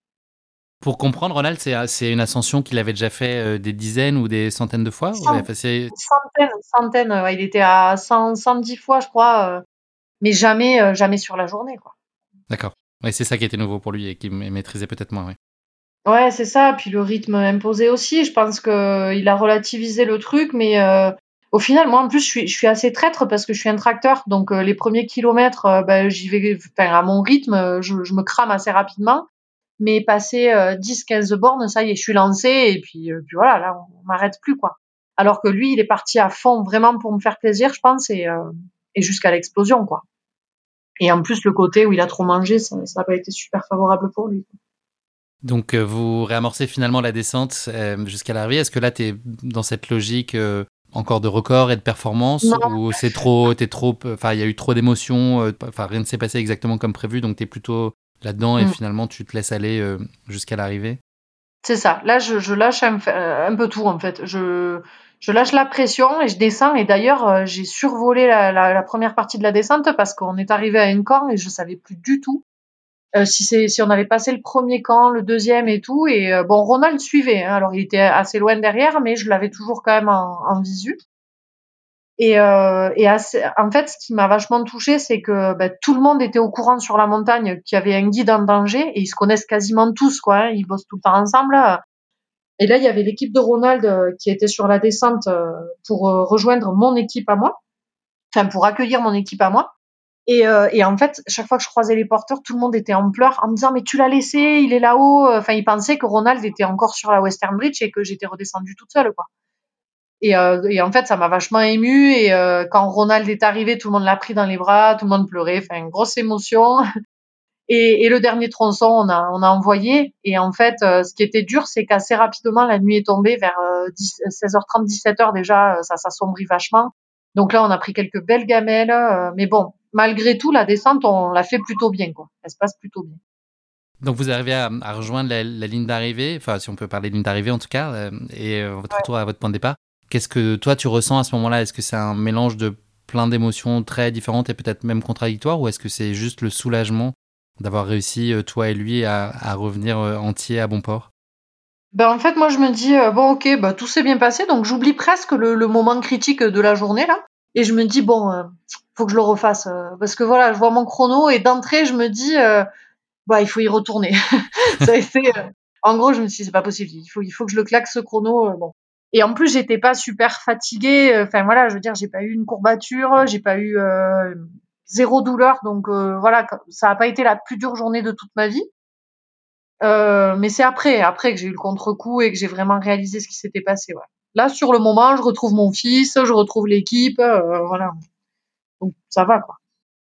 Pour comprendre, Ronald, c'est, c'est une ascension qu'il avait déjà fait euh, des dizaines ou des centaines de fois Cent, ouais, enfin, c'est... Centaines, centaines. Ouais, il était à cent, cent dix fois, je crois, euh, mais jamais, euh, jamais sur la journée, quoi. D'accord. Ouais, c'est ça qui était nouveau pour lui et qui maîtrisait peut-être moins, oui. Ouais, c'est ça. Puis le rythme imposé aussi. Je pense que il a relativisé le truc, mais euh, au final, moi en plus, je suis, je suis assez traître parce que je suis un tracteur. Donc euh, les premiers kilomètres, euh, ben, j'y vais, enfin, à mon rythme, je, je me crame assez rapidement. Mais passé euh, dix quinze bornes, ça y est, je suis lancée et puis, euh, puis voilà, là, on m'arrête plus, quoi. Alors que lui, il est parti à fond, vraiment pour me faire plaisir, je pense, et, euh, et jusqu'à l'explosion, quoi. Et en plus, le côté où il a trop mangé, ça n'a pas été super favorable pour lui. Donc, euh, vous réamorcez finalement la descente euh, jusqu'à l'arrivée. Est-ce que là, tu es dans cette logique euh, encore de record et de performance Non. ou c'est trop, t'es trop, enfin, il y a eu trop d'émotions, enfin, euh, rien ne s'est passé exactement comme prévu, donc tu es plutôt là-dedans et mm. finalement, tu te laisses aller euh, jusqu'à l'arrivée? C'est ça. Là, je, je lâche un, un peu tout, en fait. Je, je lâche la pression et je descends. Et d'ailleurs, euh, j'ai survolé la, la, la première partie de la descente parce qu'on est arrivé à un camp et je savais plus du tout euh, si, c'est, si on avait passé le premier camp, le deuxième et tout. Et euh, bon, Ronald suivait. Hein, alors, il était assez loin derrière, mais je l'avais toujours quand même en, en visu. Et, euh, et assez, en fait, ce qui m'a vachement touchée, c'est que ben, tout le monde était au courant sur la montagne qu'il y avait un guide en danger. Et ils se connaissent quasiment tous, quoi. Hein, ils bossent tout le temps ensemble. Et là, il y avait l'équipe de Ronald euh, qui était sur la descente euh, pour euh, rejoindre mon équipe à moi, enfin pour accueillir mon équipe à moi. Et, euh, et en fait, chaque fois que je croisais les porteurs, tout le monde était en pleurs en me disant mais tu l'as laissé, il est là-haut. Enfin, ils pensaient que Ronald était encore sur la Western Bridge et que j'étais redescendue toute seule, quoi. Et, euh, et en fait, ça m'a vachement émue. Et euh, quand Ronald est arrivé, tout le monde l'a pris dans les bras, tout le monde pleurait. Enfin, une grosse émotion. Et, et le dernier tronçon, on a, on a envoyé. Et en fait, euh, ce qui était dur, c'est qu'assez rapidement, la nuit est tombée vers euh, seize heures trente, dix-sept heures déjà, euh, ça s'assombrit vachement. Donc là, on a pris quelques belles gamelles. Euh, mais bon, malgré tout, la descente, on l'a fait plutôt bien, quoi. Elle se passe plutôt bien. Donc vous arrivez à, à rejoindre la, la ligne d'arrivée, enfin si on peut parler de ligne d'arrivée en tout cas, euh, et euh, votre Ouais. retour à votre point de départ. Qu'est-ce que toi tu ressens à ce moment-là? Est-ce que c'est un mélange de plein d'émotions très différentes et peut-être même contradictoires, ou est-ce que c'est juste le soulagement d'avoir réussi, euh, toi et lui, à, à revenir euh, entier à bon port? Ben en fait, moi je me dis euh, bon ok, bah tout s'est bien passé, donc j'oublie presque le, le moment critique de la journée là, et je me dis bon, euh, faut que je le refasse, euh, parce que voilà, je vois mon chrono et d'entrée je me dis euh, bah il faut y retourner. Ça a été, euh, en gros, je me suis dit c'est pas possible, il faut il faut que je le claque ce chrono, euh, bon. Et en plus j'étais pas super fatiguée, enfin voilà, je veux dire j'ai pas eu une courbature, j'ai pas eu euh, zéro douleur, donc euh, voilà, ça a pas été la plus dure journée de toute ma vie. Euh, mais c'est après, après que j'ai eu le contre-coup et que j'ai vraiment réalisé ce qui s'était passé. Ouais. Là, sur le moment, je retrouve mon fils, je retrouve l'équipe, euh, voilà. Donc ça va, quoi.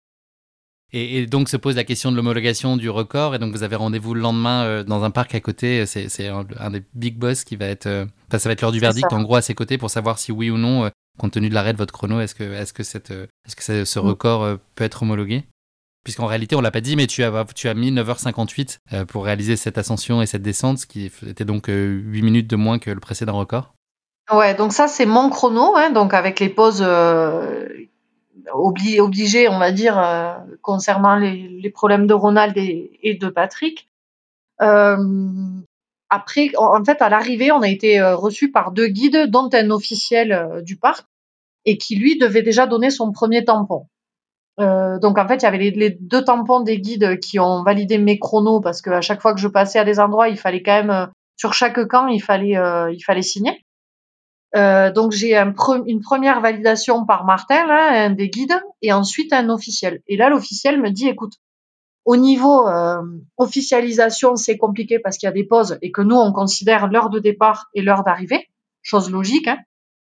Et, et donc se pose la question de l'homologation du record, et donc vous avez rendez-vous le lendemain euh, dans un parc à côté. C'est, c'est un, un des big boss qui va être, euh, enfin ça va être l'heure du C'est verdict ça. en gros à ses côtés pour savoir si oui ou non, euh, compte tenu de l'arrêt de votre chrono, est-ce que, est-ce que cette, euh, est-ce que ce, ce record euh, peut être homologué? Puisqu'en réalité, on l'a pas dit, mais tu as, tu as mis neuf heures cinquante-huit euh, pour réaliser cette ascension et cette descente, ce qui était donc euh, huit minutes de moins que le précédent record. Ouais, donc ça c'est mon chrono, hein, donc avec les pauses euh, obli- obligées, on va dire, euh, concernant les, les problèmes de Ronald et, et de Patrick. Euh, après, en, en fait, à l'arrivée, on a été euh, reçus par deux guides, dont un officiel euh, du parc, et qui lui devait déjà donner son premier tampon. Euh, donc en fait, il y avait les, les deux tampons des guides qui ont validé mes chronos parce qu'à chaque fois que je passais à des endroits, il fallait quand même euh, sur chaque camp, il fallait euh, il fallait signer. Euh, donc j'ai un pre- une première validation par Martin, là, un des guides, et ensuite un officiel. Et là, l'officiel me dit, écoute, au niveau euh, officialisation, c'est compliqué parce qu'il y a des pauses et que nous, on considère l'heure de départ et l'heure d'arrivée, chose logique. Hein.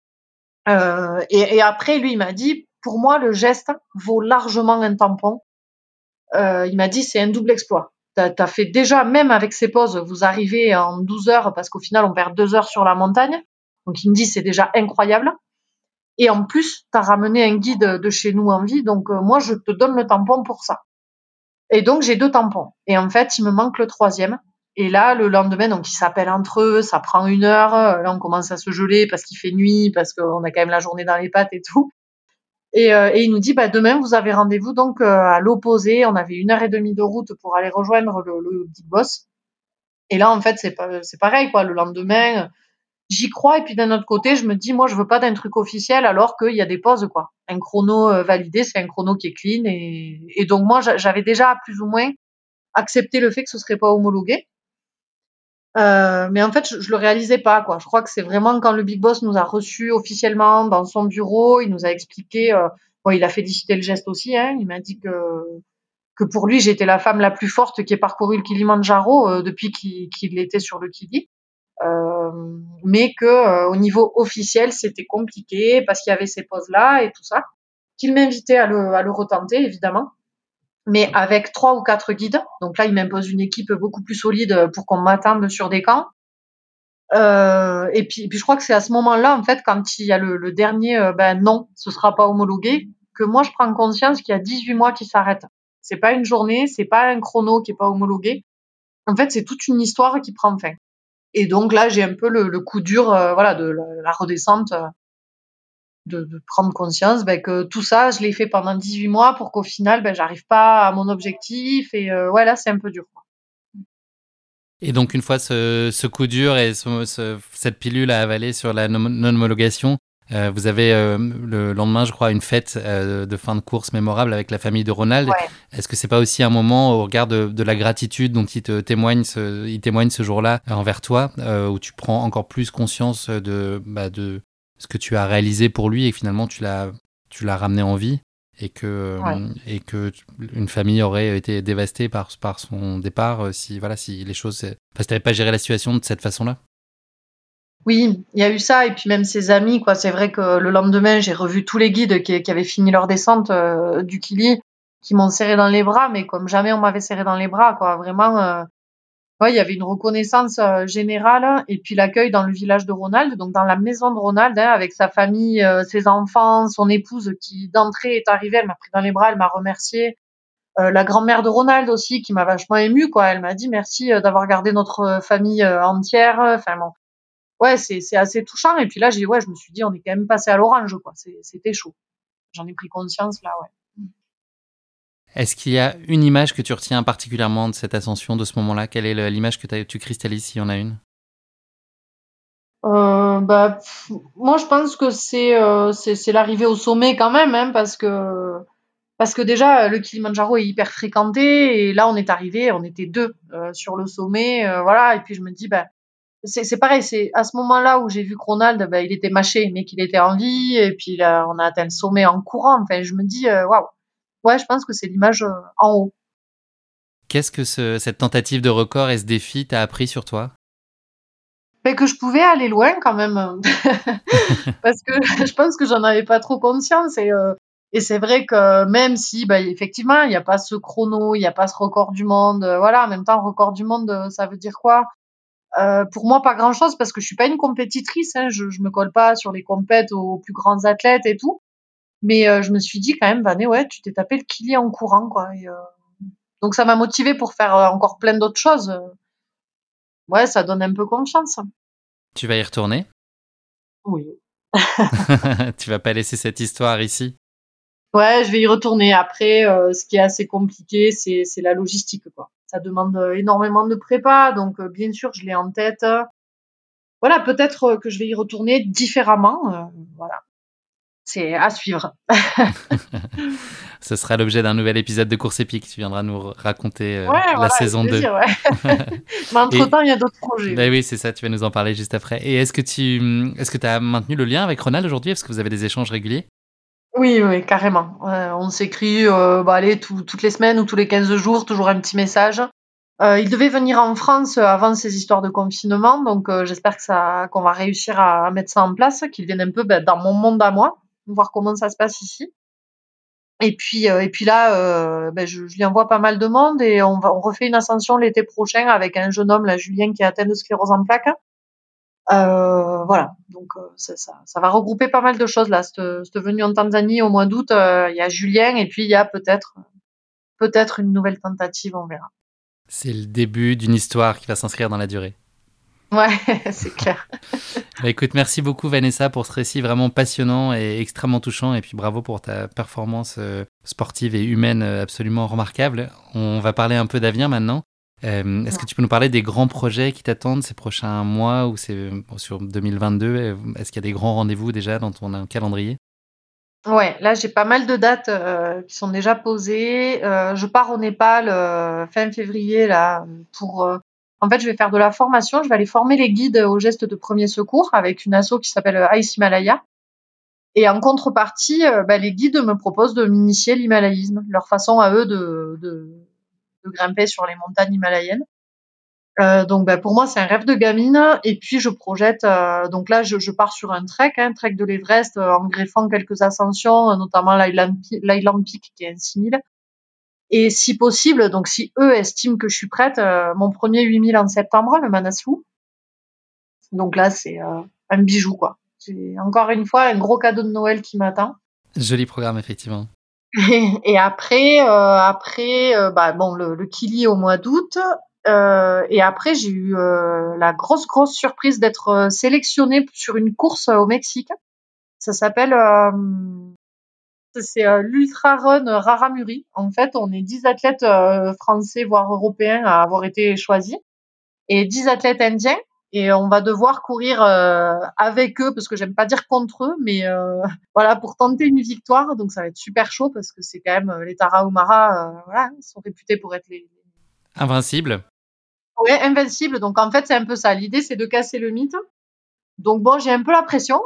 Euh, et, et après, lui, il m'a dit, pour moi, le geste vaut largement un tampon. Euh, il m'a dit, c'est un double exploit. T'as, t'as fait déjà, même avec ces pauses, vous arrivez en douze heures, parce qu'au final, on perd deux heures sur la montagne. Donc, il me dit, c'est déjà incroyable. Et en plus, t'as ramené un guide de chez nous en vie, donc euh, moi, je te donne le tampon pour ça. Et donc, j'ai deux tampons. Et en fait, il me manque le troisième. Et là, le lendemain, donc ils s'appellent entre eux, ça prend une heure. Là, on commence à se geler parce qu'il fait nuit, parce qu'on a quand même la journée dans les pattes et tout. Et, euh, et il nous dit, bah, demain, vous avez rendez-vous donc euh, à l'opposé. On avait une heure et demie de route pour aller rejoindre le, le Big Boss. Et là, en fait, c'est pas, c'est pareil, quoi. Le lendemain, j'y crois. Et puis d'un autre côté, je me dis, moi, je veux pas d'un truc officiel alors qu'il y a des pauses, quoi. Un chrono euh, validé, c'est un chrono qui est clean. Et, et donc, moi, j'avais déjà plus ou moins accepté le fait que ce serait pas homologué. Euh, mais en fait, je, je le réalisais pas, quoi. Je crois que c'est vraiment quand le Big Boss nous a reçus officiellement dans son bureau, il nous a expliqué, euh, bon, il a félicité le geste aussi, hein. Il m'a dit que que pour lui, j'étais la femme la plus forte qui ait parcouru le Kilimandjaro euh, depuis qu'il qu'il était sur le Kili. Euh, mais que euh, au niveau officiel, c'était compliqué parce qu'il y avait ces pauses-là et tout ça. Qu'il m'invitait à le, à le retenter, évidemment, mais avec trois ou quatre guides. Donc là, il m'impose une équipe beaucoup plus solide pour qu'on m'attende sur des camps. Euh, et puis, et puis je crois que c'est à ce moment-là, en fait, quand il y a le, le dernier, euh, ben non, ce sera pas homologué, que moi je prends conscience qu'il y a dix-huit mois qui s'arrêtent. C'est pas une journée, c'est pas un chrono qui est pas homologué. En fait, c'est toute une histoire qui prend fin. Et donc là, j'ai un peu le, le coup dur, euh, voilà, de la, la redescente, euh, de, de prendre conscience ben, que tout ça, je l'ai fait pendant dix-huit mois pour qu'au final, ben, j'arrive pas à mon objectif. Et euh, ouais, là, c'est un peu dur, quoi. Et donc, une fois ce, ce coup dur et ce, ce, cette pilule à avaler sur la non-homologation, euh, vous avez euh, le lendemain, je crois, une fête euh, de fin de course mémorable avec la famille de Ronald. Ouais. Est-ce que c'est pas aussi un moment, au regard de, de la gratitude dont il te témoigne ce, il témoigne ce jour-là envers toi, euh, où tu prends encore plus conscience de, bah, de ce que tu as réalisé pour lui et que finalement tu l'as, tu l'as ramené en vie? Et que, Ouais. et que une famille aurait été dévastée par, par son départ si, voilà, si les choses... Enfin, si tu n'avais pas géré la situation de cette façon-là. Oui, il y a eu ça, et puis même ses amis, quoi. C'est vrai que le lendemain, j'ai revu tous les guides qui, qui avaient fini leur descente euh, du Kili, qui m'ont serré dans les bras, mais comme jamais on m'avait serré dans les bras, quoi. Vraiment, euh, ouais, il y avait une reconnaissance euh, générale, et puis l'accueil dans le village de Ronald, donc dans la maison de Ronald, hein, avec sa famille, euh, ses enfants, son épouse qui d'entrée est arrivée, elle m'a pris dans les bras, elle m'a remercié. Euh, la grand-mère de Ronald aussi, qui m'a vachement émue, quoi. Elle m'a dit merci euh, d'avoir gardé notre euh, famille euh, entière. Enfin bon, ouais, c'est c'est assez touchant. Et puis là, j'ai ouais, je me suis dit on est quand même passé à l'orange, quoi. C'est, c'était chaud. J'en ai pris conscience là, ouais. Est-ce qu'il y a une image que tu retiens particulièrement de cette ascension, de ce moment-là? Quelle est l'image que tu cristallises, s'il y en a une? Euh, bah, pff, moi, je pense que c'est euh, c'est c'est l'arrivée au sommet quand même, hein, parce que parce que déjà le Kilimandjaro est hyper fréquenté et là on est arrivé, on était deux euh, sur le sommet, euh, voilà. Et puis je me dis bah c'est c'est pareil, c'est à ce moment-là où j'ai vu que Ronald, bah, il était mâché, mais qu'il était en vie, et puis là, on a atteint le sommet en courant. Enfin, je me dis, euh, waouh, ouais, je pense que c'est l'image euh, en haut. Qu'est-ce que ce, cette tentative de record et ce défi t'a appris sur toi? Mais que je pouvais aller loin quand même, parce que je pense que j'en avais pas trop conscience. Et, euh, et c'est vrai que même si, bah, effectivement, il n'y a pas ce chrono, il n'y a pas ce record du monde, euh, voilà, en même temps, record du monde, euh, ça veut dire quoi? Euh, pour moi, pas grand-chose, parce que je suis pas une compétitrice, hein, je, je me colle pas sur les compètes aux plus grands athlètes et tout. Mais euh, je me suis dit quand même, Vané, ouais, tu t'es tapé le Kili en courant, quoi. Et, euh, donc ça m'a motivée pour faire euh, encore plein d'autres choses. Ouais, ça donne un peu confiance. Tu vas y retourner? Oui. Tu vas pas laisser cette histoire ici? Ouais, je vais y retourner. Après, euh, ce qui est assez compliqué, c'est, c'est la logistique, quoi. Ça demande euh, énormément de prépa, donc euh, bien sûr, je l'ai en tête. Voilà, peut-être euh, que je vais y retourner différemment. Euh, voilà, c'est à suivre. Ce sera l'objet d'un nouvel épisode de Course Épique. Tu viendras nous raconter euh, Ouais, la voilà, avec saison deux. plaisir, ouais. Mais entre-temps, il y a d'autres projets. Bah oui, c'est ça, tu vas nous en parler juste après. Et est-ce que tu est-ce que tu as maintenu le lien avec Ronald aujourd'hui? Est-ce que vous avez des échanges réguliers? Oui, oui, carrément. Euh, on s'écrit, euh, bah, allez, tout- toutes les semaines ou tous les quinze jours, toujours un petit message. Euh, il devait venir en France avant ces histoires de confinement, donc euh, j'espère que ça, qu'on va réussir à, à mettre ça en place, qu'il vienne un peu bah, dans mon monde à moi, voir comment ça se passe ici. Et puis, euh, et puis là, euh, ben, je, je lui envoie pas mal de monde et on, va, on refait une ascension l'été prochain avec un jeune homme, là, Julien, qui est atteint de sclérose en plaques. Euh, voilà, donc euh, ça, ça, ça va regrouper pas mal de choses là. Cette, cette venue en Tanzanie au mois d'août, il euh, y a Julien et puis il y a peut-être, peut-être une nouvelle tentative, on verra. C'est le début d'une histoire qui va s'inscrire dans la durée. Ouais, c'est clair. Bah écoute, merci beaucoup Vanessa pour ce récit vraiment passionnant et extrêmement touchant. Et puis bravo pour ta performance euh, sportive et humaine euh, absolument remarquable. On va parler un peu d'avenir maintenant. Euh, est-ce que tu peux nous parler des grands projets qui t'attendent ces prochains mois ou c'est, bon, sur deux mille vingt-deux? Est-ce qu'il y a des grands rendez-vous déjà dans ton calendrier? Ouais, là j'ai pas mal de dates euh, qui sont déjà posées. Euh, je pars au Népal euh, fin février là pour. Euh, en fait, je vais faire de la formation. Je vais aller former les guides aux gestes de premier secours avec une asso qui s'appelle Ice Himalaya. Et en contrepartie, euh, bah, les guides me proposent de m'initier l'himalayisme, leur façon à eux de, de, de grimper sur les montagnes himalayennes. Euh, donc bah, pour moi c'est un rêve de gamine et puis je projette euh, donc là je, je pars sur un trek un trek de l'Everest euh, en greffant quelques ascensions euh, notamment l'Highland Peak qui est un six mille et si possible donc si eux estiment que je suis prête euh, mon premier huit mille en septembre le Manaslu, donc là c'est euh, un bijou quoi, c'est encore une fois un gros cadeau de Noël qui m'attend. Joli programme effectivement. Et après euh, après euh, bah bon le, le Kili au mois d'août. Euh, et après, j'ai eu euh, la grosse, grosse surprise d'être euh, sélectionnée sur une course euh, au Mexique. Ça s'appelle, euh, c'est euh, l'Ultra Run Raramuri. En fait, on est dix athlètes euh, français, voire européens à avoir été choisis, et dix athlètes indiens. Et on va devoir courir euh, avec eux, parce que j'aime pas dire contre eux, mais euh, voilà, pour tenter une victoire. Donc ça va être super chaud, parce que c'est quand même les Tarahumara, euh, voilà, ils sont réputés pour être les Invincible. Ouais, invincible. Donc en fait, c'est un peu ça. L'idée, c'est de casser le mythe. Donc bon, j'ai un peu la pression.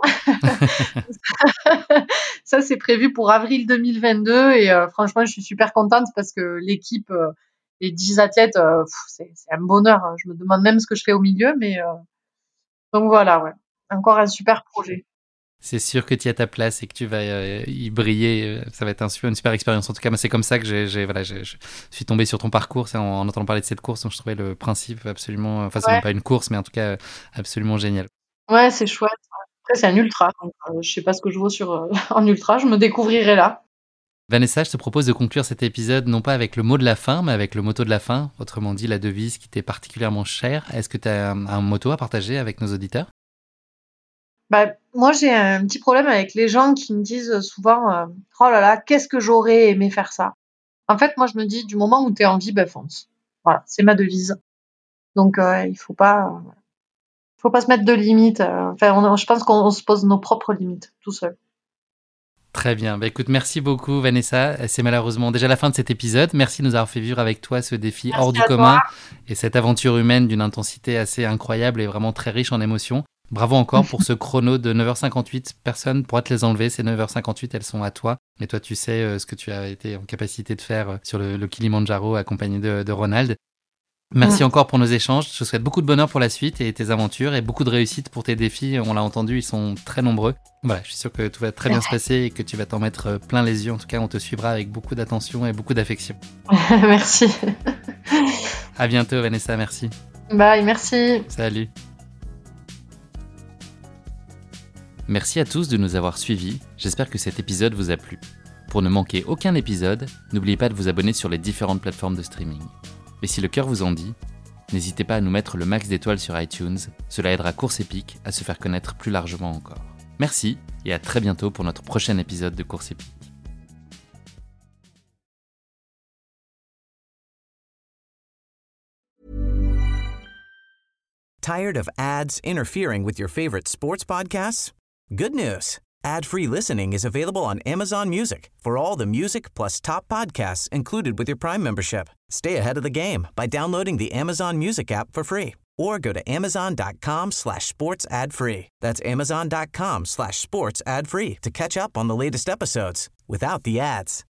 Ça, c'est prévu pour avril deux mille vingt-deux et euh, franchement, je suis super contente parce que l'équipe, euh, les dix athlètes, euh, pff, c'est, c'est un bonheur. Je me demande même ce que je fais au milieu, mais euh, donc voilà, ouais. Encore un super projet. C'est sûr que tu as ta place et que tu vas euh, y briller. Ça va être un super, une super expérience. En tout cas, moi, c'est comme ça que j'ai, j'ai, voilà, j'ai, je suis tombé sur ton parcours. C'est en, en entendant parler de cette course, donc je trouvais le principe absolument. Enfin, c'est Ouais, même pas une course, mais en tout cas, absolument génial. ouais, c'est chouette. Après, c'est un ultra. Donc, euh, je sais pas ce que je vaux sur euh, en ultra. Je me découvrirai là. Vanessa, je te propose de conclure cet épisode non pas avec le mot de la fin, mais avec le motto de la fin, autrement dit la devise qui t'est particulièrement chère. Est-ce que tu as un, un motto à partager avec nos auditeurs? Bah, moi, j'ai un petit problème avec les gens qui me disent souvent euh, oh là là, qu'est-ce que j'aurais aimé faire ça. En fait, moi, je me dis du moment où tu es en vie, ben fonce. Voilà, c'est ma devise. Donc, euh, il faut pas, euh, faut pas se mettre de limites. euh, Enfin, on, je pense qu'on on se pose nos propres limites tout seul. Très bien. Bah, écoute, merci beaucoup Vanessa. C'est malheureusement déjà la fin de cet épisode. Merci de nous avoir fait vivre avec toi ce défi Merci hors du à commun toi. et cette aventure humaine d'une intensité assez incroyable et vraiment très riche en émotions. Bravo encore pour ce chrono de neuf heures cinquante-huit. Personne ne pourra te les enlever. Ces neuf heures cinquante-huit, elles sont à toi. Et toi, tu sais euh, ce que tu as été en capacité de faire euh, sur le, le Kilimandjaro accompagné de, de Ronald. Merci Mm. encore pour nos échanges. Je te souhaite beaucoup de bonheur pour la suite et tes aventures et beaucoup de réussite pour tes défis. On l'a entendu, ils sont très nombreux. Voilà, je suis sûr que tout va très bien se passer et que tu vas t'en mettre plein les yeux. En tout cas, on te suivra avec beaucoup d'attention et beaucoup d'affection. Merci. À bientôt, Vanessa. Merci. Bye, merci. Salut. Merci à tous de nous avoir suivis. J'espère que cet épisode vous a plu. Pour ne manquer aucun épisode, n'oubliez pas de vous abonner sur les différentes plateformes de streaming. Et si le cœur vous en dit, n'hésitez pas à nous mettre le max d'étoiles sur iTunes, cela aidera Course Épique à se faire connaître plus largement encore. Merci et à très bientôt pour notre prochain épisode de Course Épique. Tired of ads interfering with your favorite sports podcasts? Good news. Ad-free listening is available on Amazon Music for all the music plus top podcasts included with your Prime membership. Stay ahead of the game by downloading the Amazon Music app for free or go to amazon.com slash sports ad free. That's amazon.com slash sports ad free to catch up on the latest episodes without the ads.